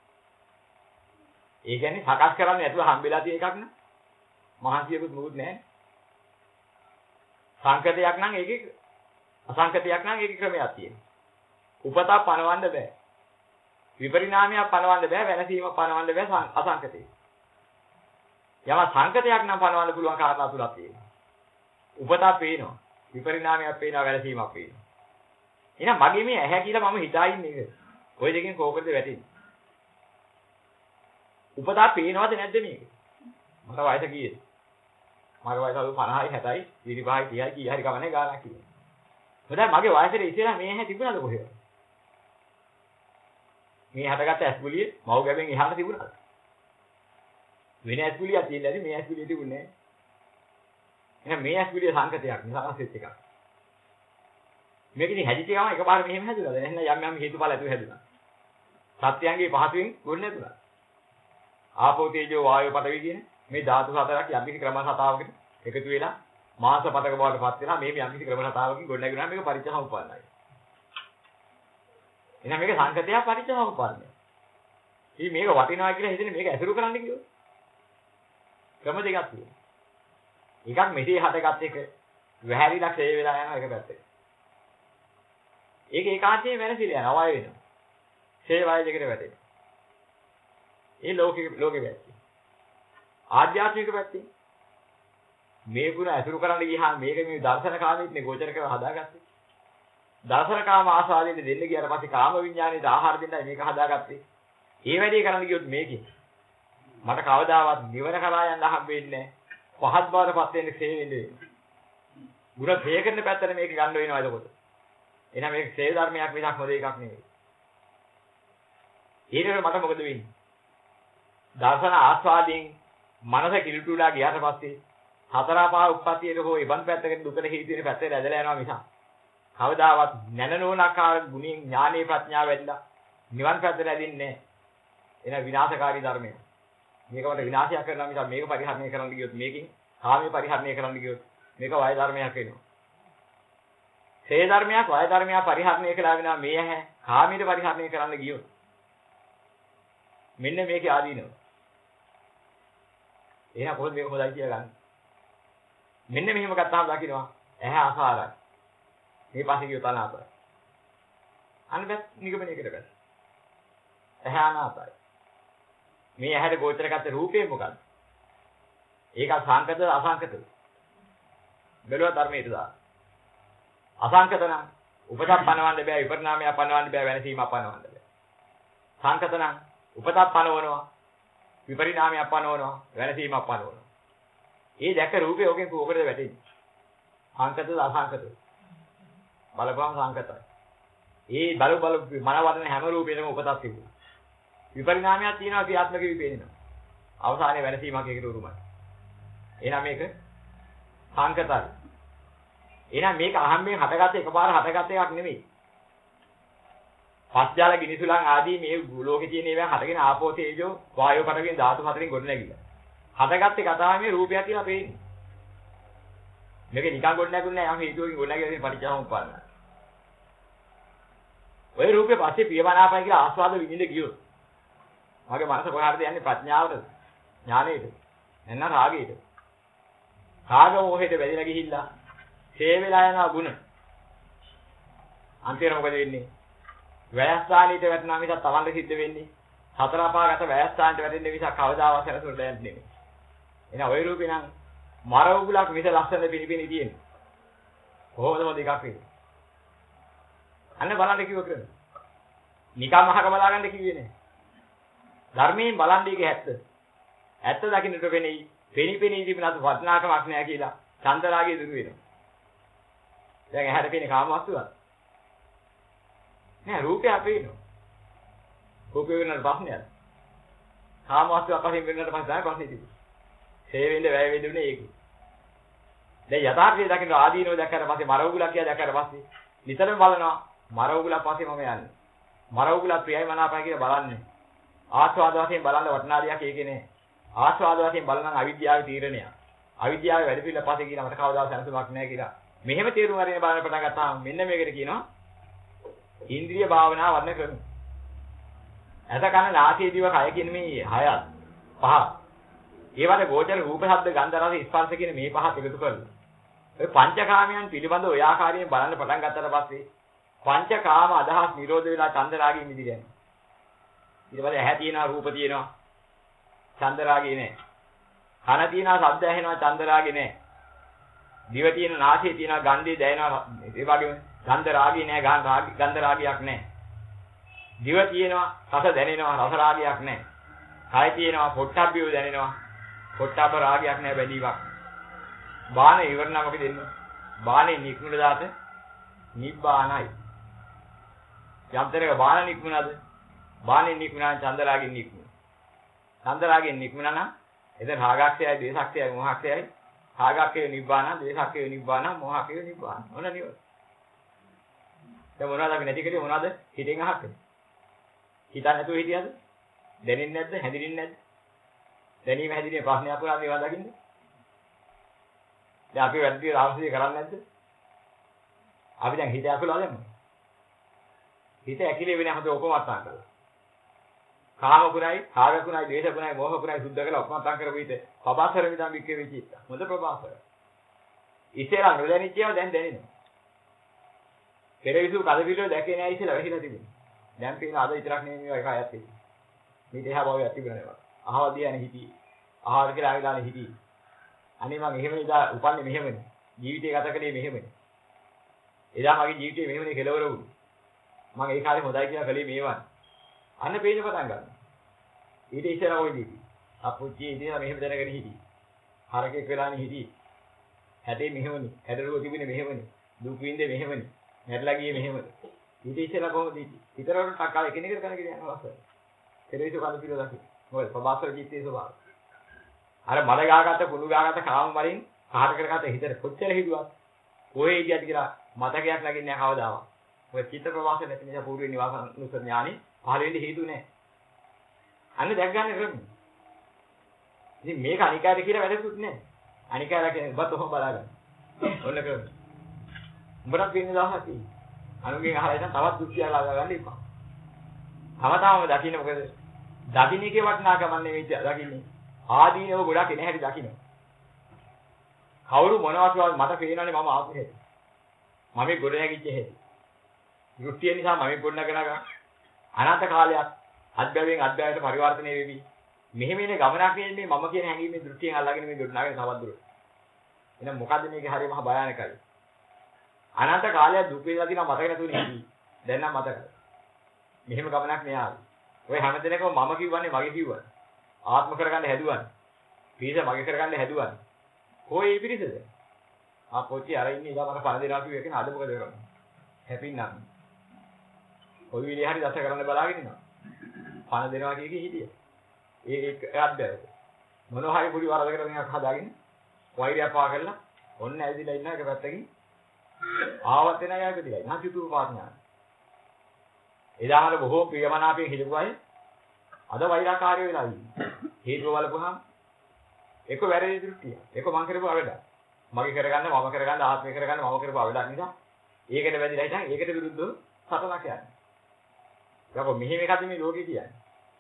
ඒ කියන්නේ සකස් කරන්නේ නැතුව හම්බෙලා තියෙන එකක් න ะ. මහන්සියකුත් මොකුත් නැහැ. සංකතයක් නම් ඒකේ අසංකතයක් නම් ඒකේ ක්‍රමයක් තියෙනවා. උපතක් පනවන්න බෑ. විපරිණාමයක් පනවන්න බෑ. වෙනසීමක් පනවන්න බෑ අසංකතේ. යම සංකතයක් නම් පනවන්න පුළුවන් කාරණා තුනක් තියෙනවා. උපතක් පේනවා. විපරිණාමයක් පේනවා. වෙනසීමක් පේනවා. එහෙනම් මගේ මේ ඇහැ කියලා මම හිතා ඉන්නේ ඒක. ওই දෙකෙන් කෝකද වැටෙන්නේ? උපතක් පේනවද නැද්ද මේක? මට වයස කීයද? මගේ වයස 50යි 60යි 25යි 30යි කී හරි කමන්නේ ගානක් කියන්නේ. හොඳයි මගේ වයසට ඉස්සෙල්ලා මේ ඇහැ තිබුණාද කොහෙද? මේ හටගත්ත ඇස්ගුලිය මව් ගැබෙන් එහාට තිබුණාද? වෙන ඇස්ගුලියක් තියෙන්නේ නැති මේ ඇස්ගුලිය තිබුණේ නැහැ. එහෙනම් මේ ඇස්ගුලිය සංකතයක් නිසාසෙත් එකක්. මේක ඉතින් හැදිච්ච ගමන් එකපාර මෙහෙම හැදුනද? එහෙනම් යම් යම් හේතුඵල ඇතුව හැදුනා. සත්‍යයන්ගේ පහතුවෙන් ගොඩ නැතුණා. ආපෝ තේජෝ වායෝ පඨවි කියන මේ ධාතු හතරක් යම්කිසි ක්‍රම හතාවකට එකතු වෙලා මාස පතක බවට පත් වෙලා මේ යම්කිසි ක්‍රම හතාවකින් ගොඩ නැගුණා මේක පරිච්ඡසමුප්පන්නයි. එහෙනම් මේක සංකතයක් පරිච්ඡසමුප්පන්නයි. ඉතින් මේක වටිනවා කියලා හිතන්නේ මේක ඇසුරු කරන්න කිව්වොත් ක්‍රම දෙකක් තියෙනවා. එකක් මෙසේ හටගත් එක වැහැරිලා ක්ෂය වෙලා යනවා එක පැත්තක. ඒක ඒකාන්තයෙන් වෙනසිලා යනවා වය වෙනවා. ක්ෂය වය දෙකට වැටෙනවා. ඒ ලෝකේ පැත්තේ. ආධ්‍යාත්මික පැත්තේ මේ ගුණ ඇසුරු කරන්න ගියාම මේක මේ දර්ශන කාමීත්නේ ගෝචර කරලා හදාගත්තේ. දර්ශන කාම ආසාවෙන් දෙන්න ගියාට පස්සේ කාම විඥානයේ ආහාර දෙන්නයි මේක හදාගත්තේ. ඒ වැඩේ කරන්න ගියොත් මේකේ මට කවදාවත් නිවන කරා යන්න හම්බෙන්නේ නැහැ. පහත් බවටපත් වෙන්න ක්ෂය වෙන්නේ. ගුණ ක්ෂය කරන පැත්තට මේක ගන්න වෙනවා එතකොට. එහෙනම් මේක ක්ෂය ධර්මයක් විතරක් මොද එකක් නෙවෙයි. ඊට මට මොකද වෙන්නේ? දර්ශන ආස්වාදයෙන් මනස කිලුටුලා ගියාට පස්සේ හතරපා උප්පත්තියට හෝ ඉබන් පැත්තකට දුකට හේතු වෙන පැත්තට ඇදලා යනවා මිසක් කවදාවත් නැනනෝනාකාර ගුණයෙන් ඥානේ ප්‍රඥාව වැඩිලා නිවන් පැත්තට ඇදින්නේ නැහැ. එන විනාශකාරී ධර්මයක්. මේකට විනාශයක් කරනවා මිසක් මේක පරිහරණය කරන්න ගියොත් මේකෙන් කාමයේ පරිහරණය කරන්න ගියොත් මේක වය ධර්මයක් වෙනවා. සේ ධර්මයක් වය ධර්මයක් පරිහරණය කළා විනා මේ ඇහැ කාමයේ පරිහරණය කරන්න ගියොත් මෙන්න මේකේ ආදීනව. එහෙනම් කොහොමද මේක හොදයි කියලා ගන්න? මෙන්න මෙහෙම ගත්තාම දකින්නවා ඇහැ අසාරයි. මේ පස්සේ කියව තනාපයි. අනිත් නිගමනයකට බැස. ඇහැ අනාපයි. මේ ඇහැට ගෝචර කරගත්ත රූපේ මොකද්ද? ඒක සංකත අසංකත. බැලුවා ධර්මයට දාන්න. අසංකත නම් උපතක් පනවන්න බෑ විපරිණාමයක් පනවන්න බෑ වෙනසීමක් පනවන්න බෑ. සංකත නම් උපතක් පනවනවා විපරිණාමයක් පනවනවා වෙනසීමක් පනවනවා. ඒ දැක්ක රූපේ ඔකෙන් කොකටද වැටෙන්නේ? සංකතද අසංකතද? බලපෑම සංකතයි. ඒ බල මනවදන හැම රූපෙකම උපතක් තිබුණා. විපරිණාමයක් තියෙනවා ක්‍රියාත්මක විපේනවා. අවසානයේ වෙනසීමක් ඒකට උරුමයි. එහෙනම් මේක සංකතයි. එහෙනම් මේක අහම්බෙන් හටගත්ත එකපාර හටගත්ත එකක් නෙමෙයි. පස්ජාල ගිනිසුලන් ආදී මේ ලෝකේ තියෙන ඒවා හටගෙන ආපෝ තේජෝ වායෝ පඨවි ධාතු හතරෙන් ගොඩ නැගිලා. හටගත්තේ කතාවේ මේ රූපයක් කියලා පේන්නේ. මේක නිකන් ගොඩ නැගුන්නේ නැහැ. යම් හේතුවකින් ගොඩ නැගිලා පරිච්ඡාමුප්පන්න. ඔය රූපේ පස්සේ පියමනාපයි කියලා ආස්වාද විඳින්න ගියොත් මගේ මනස කොහාටද යන්නේ? ප්‍රඥාවටද? ඥානෙට? එන්න රාගයට. රාග මොහේට වැදිලා ගිහිල්ලා ඡේ වෙලා යනවා ගුණ. අන්තිමට මොකද වෙන්නේ? වැයස්ථානීට වැටෙනා මිසක් තවන්න සිද්ධ වෙන්නේ. හතර අපාගත වැයස්ථානට වැටෙන්නේ මිසක් කවදාවත් සැලසුරට යන්නේ නෙමෙයි. එහෙනම් ওই රූපේ නම් මර උගලක් මිස ලස්සන පිළිපිනි තියෙන්නේ. කොහොමද මොකද එකක් වෙන්නේ? අන්න බලන්න කිව්ව ක්‍රම. නිකම් අහක බලාගන්න කිව්වේ නේ. ධර්මයෙන් බලන්නේ ඒක ඇත්ත. ඇත්ත දකින්නට වෙන්නේ පෙනිපෙනී තිබුණාට වටිනාකමක් නැහැ කියලා චන්දරාගය දුරු වෙනවා. දැන් ඇහැට පේන කාම වස්තුවක්. නෑ රූපය අපේනවා. රූපේ වෙනට ප්‍රශ්නයක්. කාම වස්තුවක් වශයෙන් වෙනට පස්සේ තමයි ප්‍රශ්නේ තිබුණේ. හේ වෙන්නේ වැය වෙන්නේ ඒක. දැන් යථාර්ථය දකින්න ආදීනව දැක්කට පස්සේ මරවුගුලක් කියලා දැක්කට පස්සේ නිතරම බලනවා මරවුගුලක් පස්සේ මම යන්නේ. මරවුගුලක් ප්‍රියයි මනාපයි කියලා බලන්නේ. ආස්වාද වශයෙන් බලන්න වටිනා දෙයක් ඒකේ නෑ. ආස්වාද වශයෙන් බලන අවිද්‍යාවේ තීරණයක්. අවිද්‍යාවේ වැඩ පිළිවෙල පස්සේ කියන මට කවදාවත් සැනසීමක් නෑ කියලා. මෙහෙම තේරුම් අරගෙන බලන්න පටන් ගත්තාම මෙන්න මේකට කියනවා ඉන්ද්‍රිය භාවනා වර්ණ ක්‍රම. ඇස කන නාසය දිව කය කියන මේ හයත් පහ. ඒවට ගෝචර රූප ශබ්ද ගන්ධ රස ස්පර්ශ කියන මේ පහත් එකතු කරලා. ඔය පංචකාමයන් පිළිබඳ ඔය ආකාරයෙන් බලන්න පටන් ගත්තට පස්සේ පංචකාම අදහස් නිරෝධ වෙලා චන්දරාගයෙන් මිදිලා යනවා. ඊට පස්සේ ඇහැ තියෙනවා රූප තියෙනවා චන්දරාගේ නෑ. කන තියෙනවා ශබ්ද ඇහෙනවා චන්දරාගේ නෑ. දිව තියෙන නාසය තියෙනවා ගන්ධය දැනෙනවා ඒ වගේම ගන්ධ රාගය නෑ ගන්ධ රාගයක් නෑ. දිව තියෙනවා රස දැනෙනවා රස රාගයක් නෑ. කය තියෙනවා පොට්ටබ්බිය දැනෙනවා පොට්ටබ්බ රාගයක් නෑ බැඳීමක්. බාන ඉවරණ මොකද දෙන්නේ? බානේ නික්මුල දාත නිබ්බානයි. යම්තරක බාන නික්මුනද බාණෙන් නික්මුණා චන්දරාගෙන් නික්මුණා. චන්දරාගෙන් නික්මුණා නම් එතන රාගක්ෂයයි, ද්වේෂක්ෂයයි, මෝහක්ෂයයි. රාගක්ෂය නිබ්බාන, ද්වේෂක්ෂය නිබ්බාන, මෝහක්ෂය නිබ්බාන. මොන නිවන? දැන් මොනවද අපි නැති කරේ මොනවද? හිතෙන් අහන්නේ. හිතන්නේ නැතුව හිටියද? දැනෙන්නේ නැද්ද? හැදිරින්නේ නැද්ද? දැනීම හැදිරීමේ ප්‍රශ්නයක් පුරා මේවා දකින්නේ. දැන් අපි වැඩි රාශිය කරන්නේ නැද්ද? අපි දැන් හිත ඇතුළේ දැම්මා. හිත ඇකිලි වෙන හැම ඔක්කොම අත්හන් කළා. කාම කුණයි, රාග කුණයි, ද්වේෂ කුණයි, මෝහ කුණයි සුද්ධ කරලා ඔක්කොම අත්හන් කරපු හිත. පබාසර විදම් වික්කේ වෙච්ච. මොඳ ප්‍රබාසර. ඉතේලා නොදැනිච්චේව දැන් දැනෙනවා. පෙරවිසු කද පිළිවෙල දැකේ නැහැ ඉතේලා වැහිලා තිබුණා. දැන් පේන අද විතරක් නෙමෙයි මේවා එක අයත් තියෙන්නේ. මේ දෙහා භාවයක් තිබුණා නේද? අහවල් දියන්නේ හිටියේ. ආහාර කියලා ආවිලානේ හිටියේ. අනේ මං එහෙම ඉඳලා උපන්නේ මෙහෙමනේ. ජීවිතය ගත කළේ මෙහෙමනේ. එදා මගේ ජීවිතේ මෙහෙමනේ කෙලවර වුනේ. මම ඒ කාලේ හොඳයි කියලා කළේ මේවන්. අන්න පේන්න පටන් ගන්නවා. ඊට ඉස්සෙල්ලා කොයිද? අපුච්චි ඉතින් මෙහෙම දැනගෙන හිටියේ. හරකෙක් වෙලානේ හිටියේ. හැදේ මෙහෙමනේ. හැදරුව තිබුණේ මෙහෙමනේ. දුක් විඳේ මෙහෙමනේ. හැදලා ගියේ මෙහෙමනේ. ඊට ඉස්සෙල්ලා කොහොමද හිටියේ? විතරවට ටක්කාල එකිනෙකට කරගෙන යනවා අවස්ථාව. පෙරේසු කඳ පිළ දකි. මොකද ප්‍රබාස්තර ජීවිතයේ ස්වභාවය. අර මල ගාගත්ත කුණු ගාගත්ත කාම වලින් පහර කරගත්ත හිතට කොච්චර හිතුවත් කොහේ ඉදියද කියලා මතකයක් නැගින්නේ නැහැ කවදාවත්. ඔය චිත්ත ප්‍රවාසය නැති නිසා පූර්ව නිවාසනුසර ඥානෙ පහළ වෙන්න හේතු නැහැ. අන්න දැක් ගන්න ක්‍රමය. ඉතින් මේක අනිකාරය කියලා වැඩකුත් නැහැ. අනිකාරය කියන්නේ ඔබත් ඔහොම බලාගන්න. ඔන්න ක්‍රමය. උඹට වෙන්නේ දහහක් තියෙයි. අනුගෙන් අහලා ඉතින් තවත් දුක්ඛය ලාගා ගන්න එපා. තවතාවම දකින්න මොකද? දකින්න එකේ වටිනාකම නෙවෙයි දකින්නේ. ආදීනව ගොඩක් එන හැටි දකින්න. කවුරු මොනවද කියවල් මට පේනවානේ මම ආපු හැටි. මම ගොඩ නැගිච්ච හැටි. දෘෂ්ටිය නිසා මම ගොඩ නගනවා. අනන්ත කාලයක් අත්බැවින් අත්බැවට පරිවර්තනය වෙවි. මෙහෙම ඉන්නේ ගමනක් නෙන්නේ මම කියන හැඟීමේ දෘෂ්ටියෙන් අල්ලගෙන මේ ගොඩ නගන තවත් දුරට. එහෙනම් මොකද්ද මේකේ හරිය මහ භයානකයි. අනන්ත කාලයක් දුක් වේදලා දිනා මතක නැතුනේ ඉන්නේ. දැන් නම් මතකයි. මෙහෙම ගමනක් නෑ ආවේ. ඔය හැමදෙනකම මම කිව්වන්නේ මගේ කිව්වනේ. ආත්ම කරගන්න හැදුවන්නේ. පිරිස මගේ කරගන්න හැදුවන්නේ. කොහේ මේ පිරිසද? පොච්චි අර ඉන්නේ ඉඳලා මට පණ දෙනවා කිව්ව එකනේ අද මොකද කරන්නේ? හැපින්නම්. කොයි විදිහේ හරි දස කරන්න බලාගෙන ඉන්නවා. පණ දෙනවා කිය හිටියා. ඒත් බැහැ. මොනවා හරි පුඩි වරද කරගෙන එකක් හදාගෙන වෛරයක් පා කරලා ඔන්න ඇවිදලා ඉන්න එක පැත්තකින් ආවත් එන අය පිටියි. නැතිතුරු පාඥා. එදාමල බොහෝ ප්‍රියමනාපයෙන් හිටපු අය අද වෛරාකාරී වෙලා ඉන්නේ. හේතුව බලපුවාම එක වැරදි දෘෂ්ටිය. එක මං කරපු අවඩ. මගේ කරගන්න මම කරගන්න ආත්මය කරගන්න මම කරපු අවඩක් නිසා ඒකට වැදිලා ඉතින් ඒකට විරුද්ධව සටනක් යන්නේ. යකෝ මෙහෙම එකද මේ ලෝකේ කියන්නේ.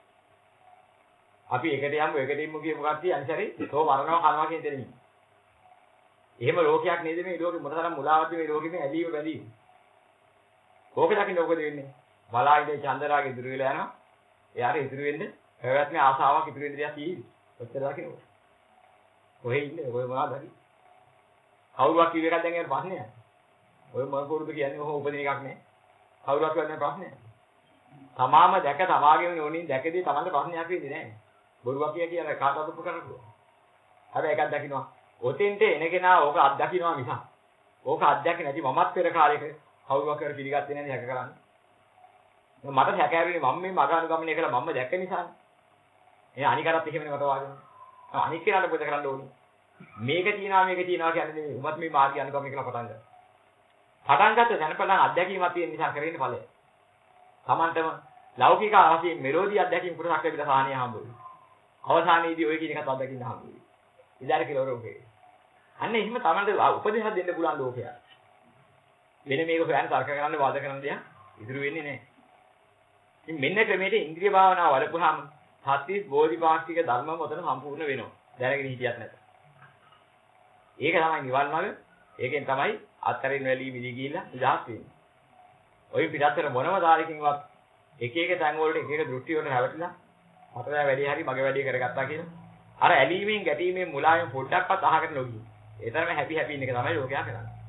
අපි එකට යමු එකට ඉමු කිය මොකක්ද අනිසරේ තෝ මරනවා කනවා කියන දෙන්නේ. එහෙම ලෝකයක් නේද මේ ලෝකෙ මොනතරම් මුලාවක්ද මේ ලෝකෙ මේ ඇලීම බැඳීම. කෝකේ දකින්න මොකද වෙන්නේ? බලායිනේ චන්දරාගේ ඉදිරි වෙලා යනවා. එයාට ඉදිරි වෙන්න පැවැත්මේ ආසාවක් ඉදිරි වෙන්න දෙයක් තියෙන්නේ. ඔච්චර දකින්න. කොහේ ඉන්නේ? ඔය මොනවද හරි? කවුරුවක් කිව්ව එකක් දැන් ඒකට ප්‍රශ්නයක්. ඔය මොන කවුරුද කියන්නේ ඔහොම උපදින එකක් නේ. කවුරුවක් කියන්නේ ප්‍රශ්නයක්. තමාම දැක තමාගේම නෝනින් දැකදී තමන්ට ප්‍රශ්නයක් වෙන්නේ නැහැ. බොරුවක් කියන කාටවත් උප කරනවා. හැබැයි එකක් දකින්නවා. ඔතෙන්ට එන කෙනා ඕක අත්දකින්නවා මිස. ඕක අත්දැකේ නැති මමත් පෙර කාලයක කවුරුවක් කර පිළිගත්තේ නැති හැක කරන්නේ. මට හැකෑරුනේ මම මේ මග අනුගමනය කළා මම දැක්ක නිසානේ. ඒ අනිකරත් එහෙමනේ මට වාගෙන. අනික් කෙනාට මොකද කරන්න ඕනේ? මේක තියනවා කියන්නේ නෙමෙයි. උඹත් මේ මාර්ගය අනුගමනය කරලා පටන් ගන්න. පටන් ගත්ත දැනපලන් අත්දැකීමක් තියෙන නිසා කරගෙන ඵලය. Tamanටම ලෞකික ආශයෙන් මෙලෝඩි අත්දැකීම් කොටසක් ලැබිලා සාහනිය හම්බුනේ. අවසානයේදී ඔය කියන එකත් අත්දැකීම් හම්බුනේ. ඉදාර කියලා ඔරෝගේ. අන්න එහෙම Tamanට උපදේශයක් දෙන්න පුළුවන් ලෝකයක්. වෙන මේක හොයන්න තර්ක කරන්න වාද කරන්න දෙයක් ඉතුරු වෙන්නේ නැහැ. ඉතින් මෙන්න ක්‍රමයට ඉන්ද්‍රිය භාවනාව වලපුවාම සත්‍විස් බෝධිපාක්ෂික ධර්ම මොතන සම්පූර්ණ වෙනවා. දැනගෙන හිටියත් නැත. ඒක තමයි නිවන් මාර්ග. ඒකෙන් තමයි අත්තරින් වැලී මිදී ගිහිල්ලා නිදහස් වෙන්නේ. ওই පිටත්තර මොනම දායකින්වත් එක එක තැන් වලට එක එක දෘෂ්ටි වලට හැවටිලා මට දැන් වැඩි හරි මගේ වැඩි කරගත්තා කියලා. අර ඇලීමෙන් ගැටීමෙන් මුලාවෙන් පොඩ්ඩක්වත් අහකට නොගියේ. ඒ තරම හැපි ඉන්න එක තමයි ලෝකයා කරන්නේ.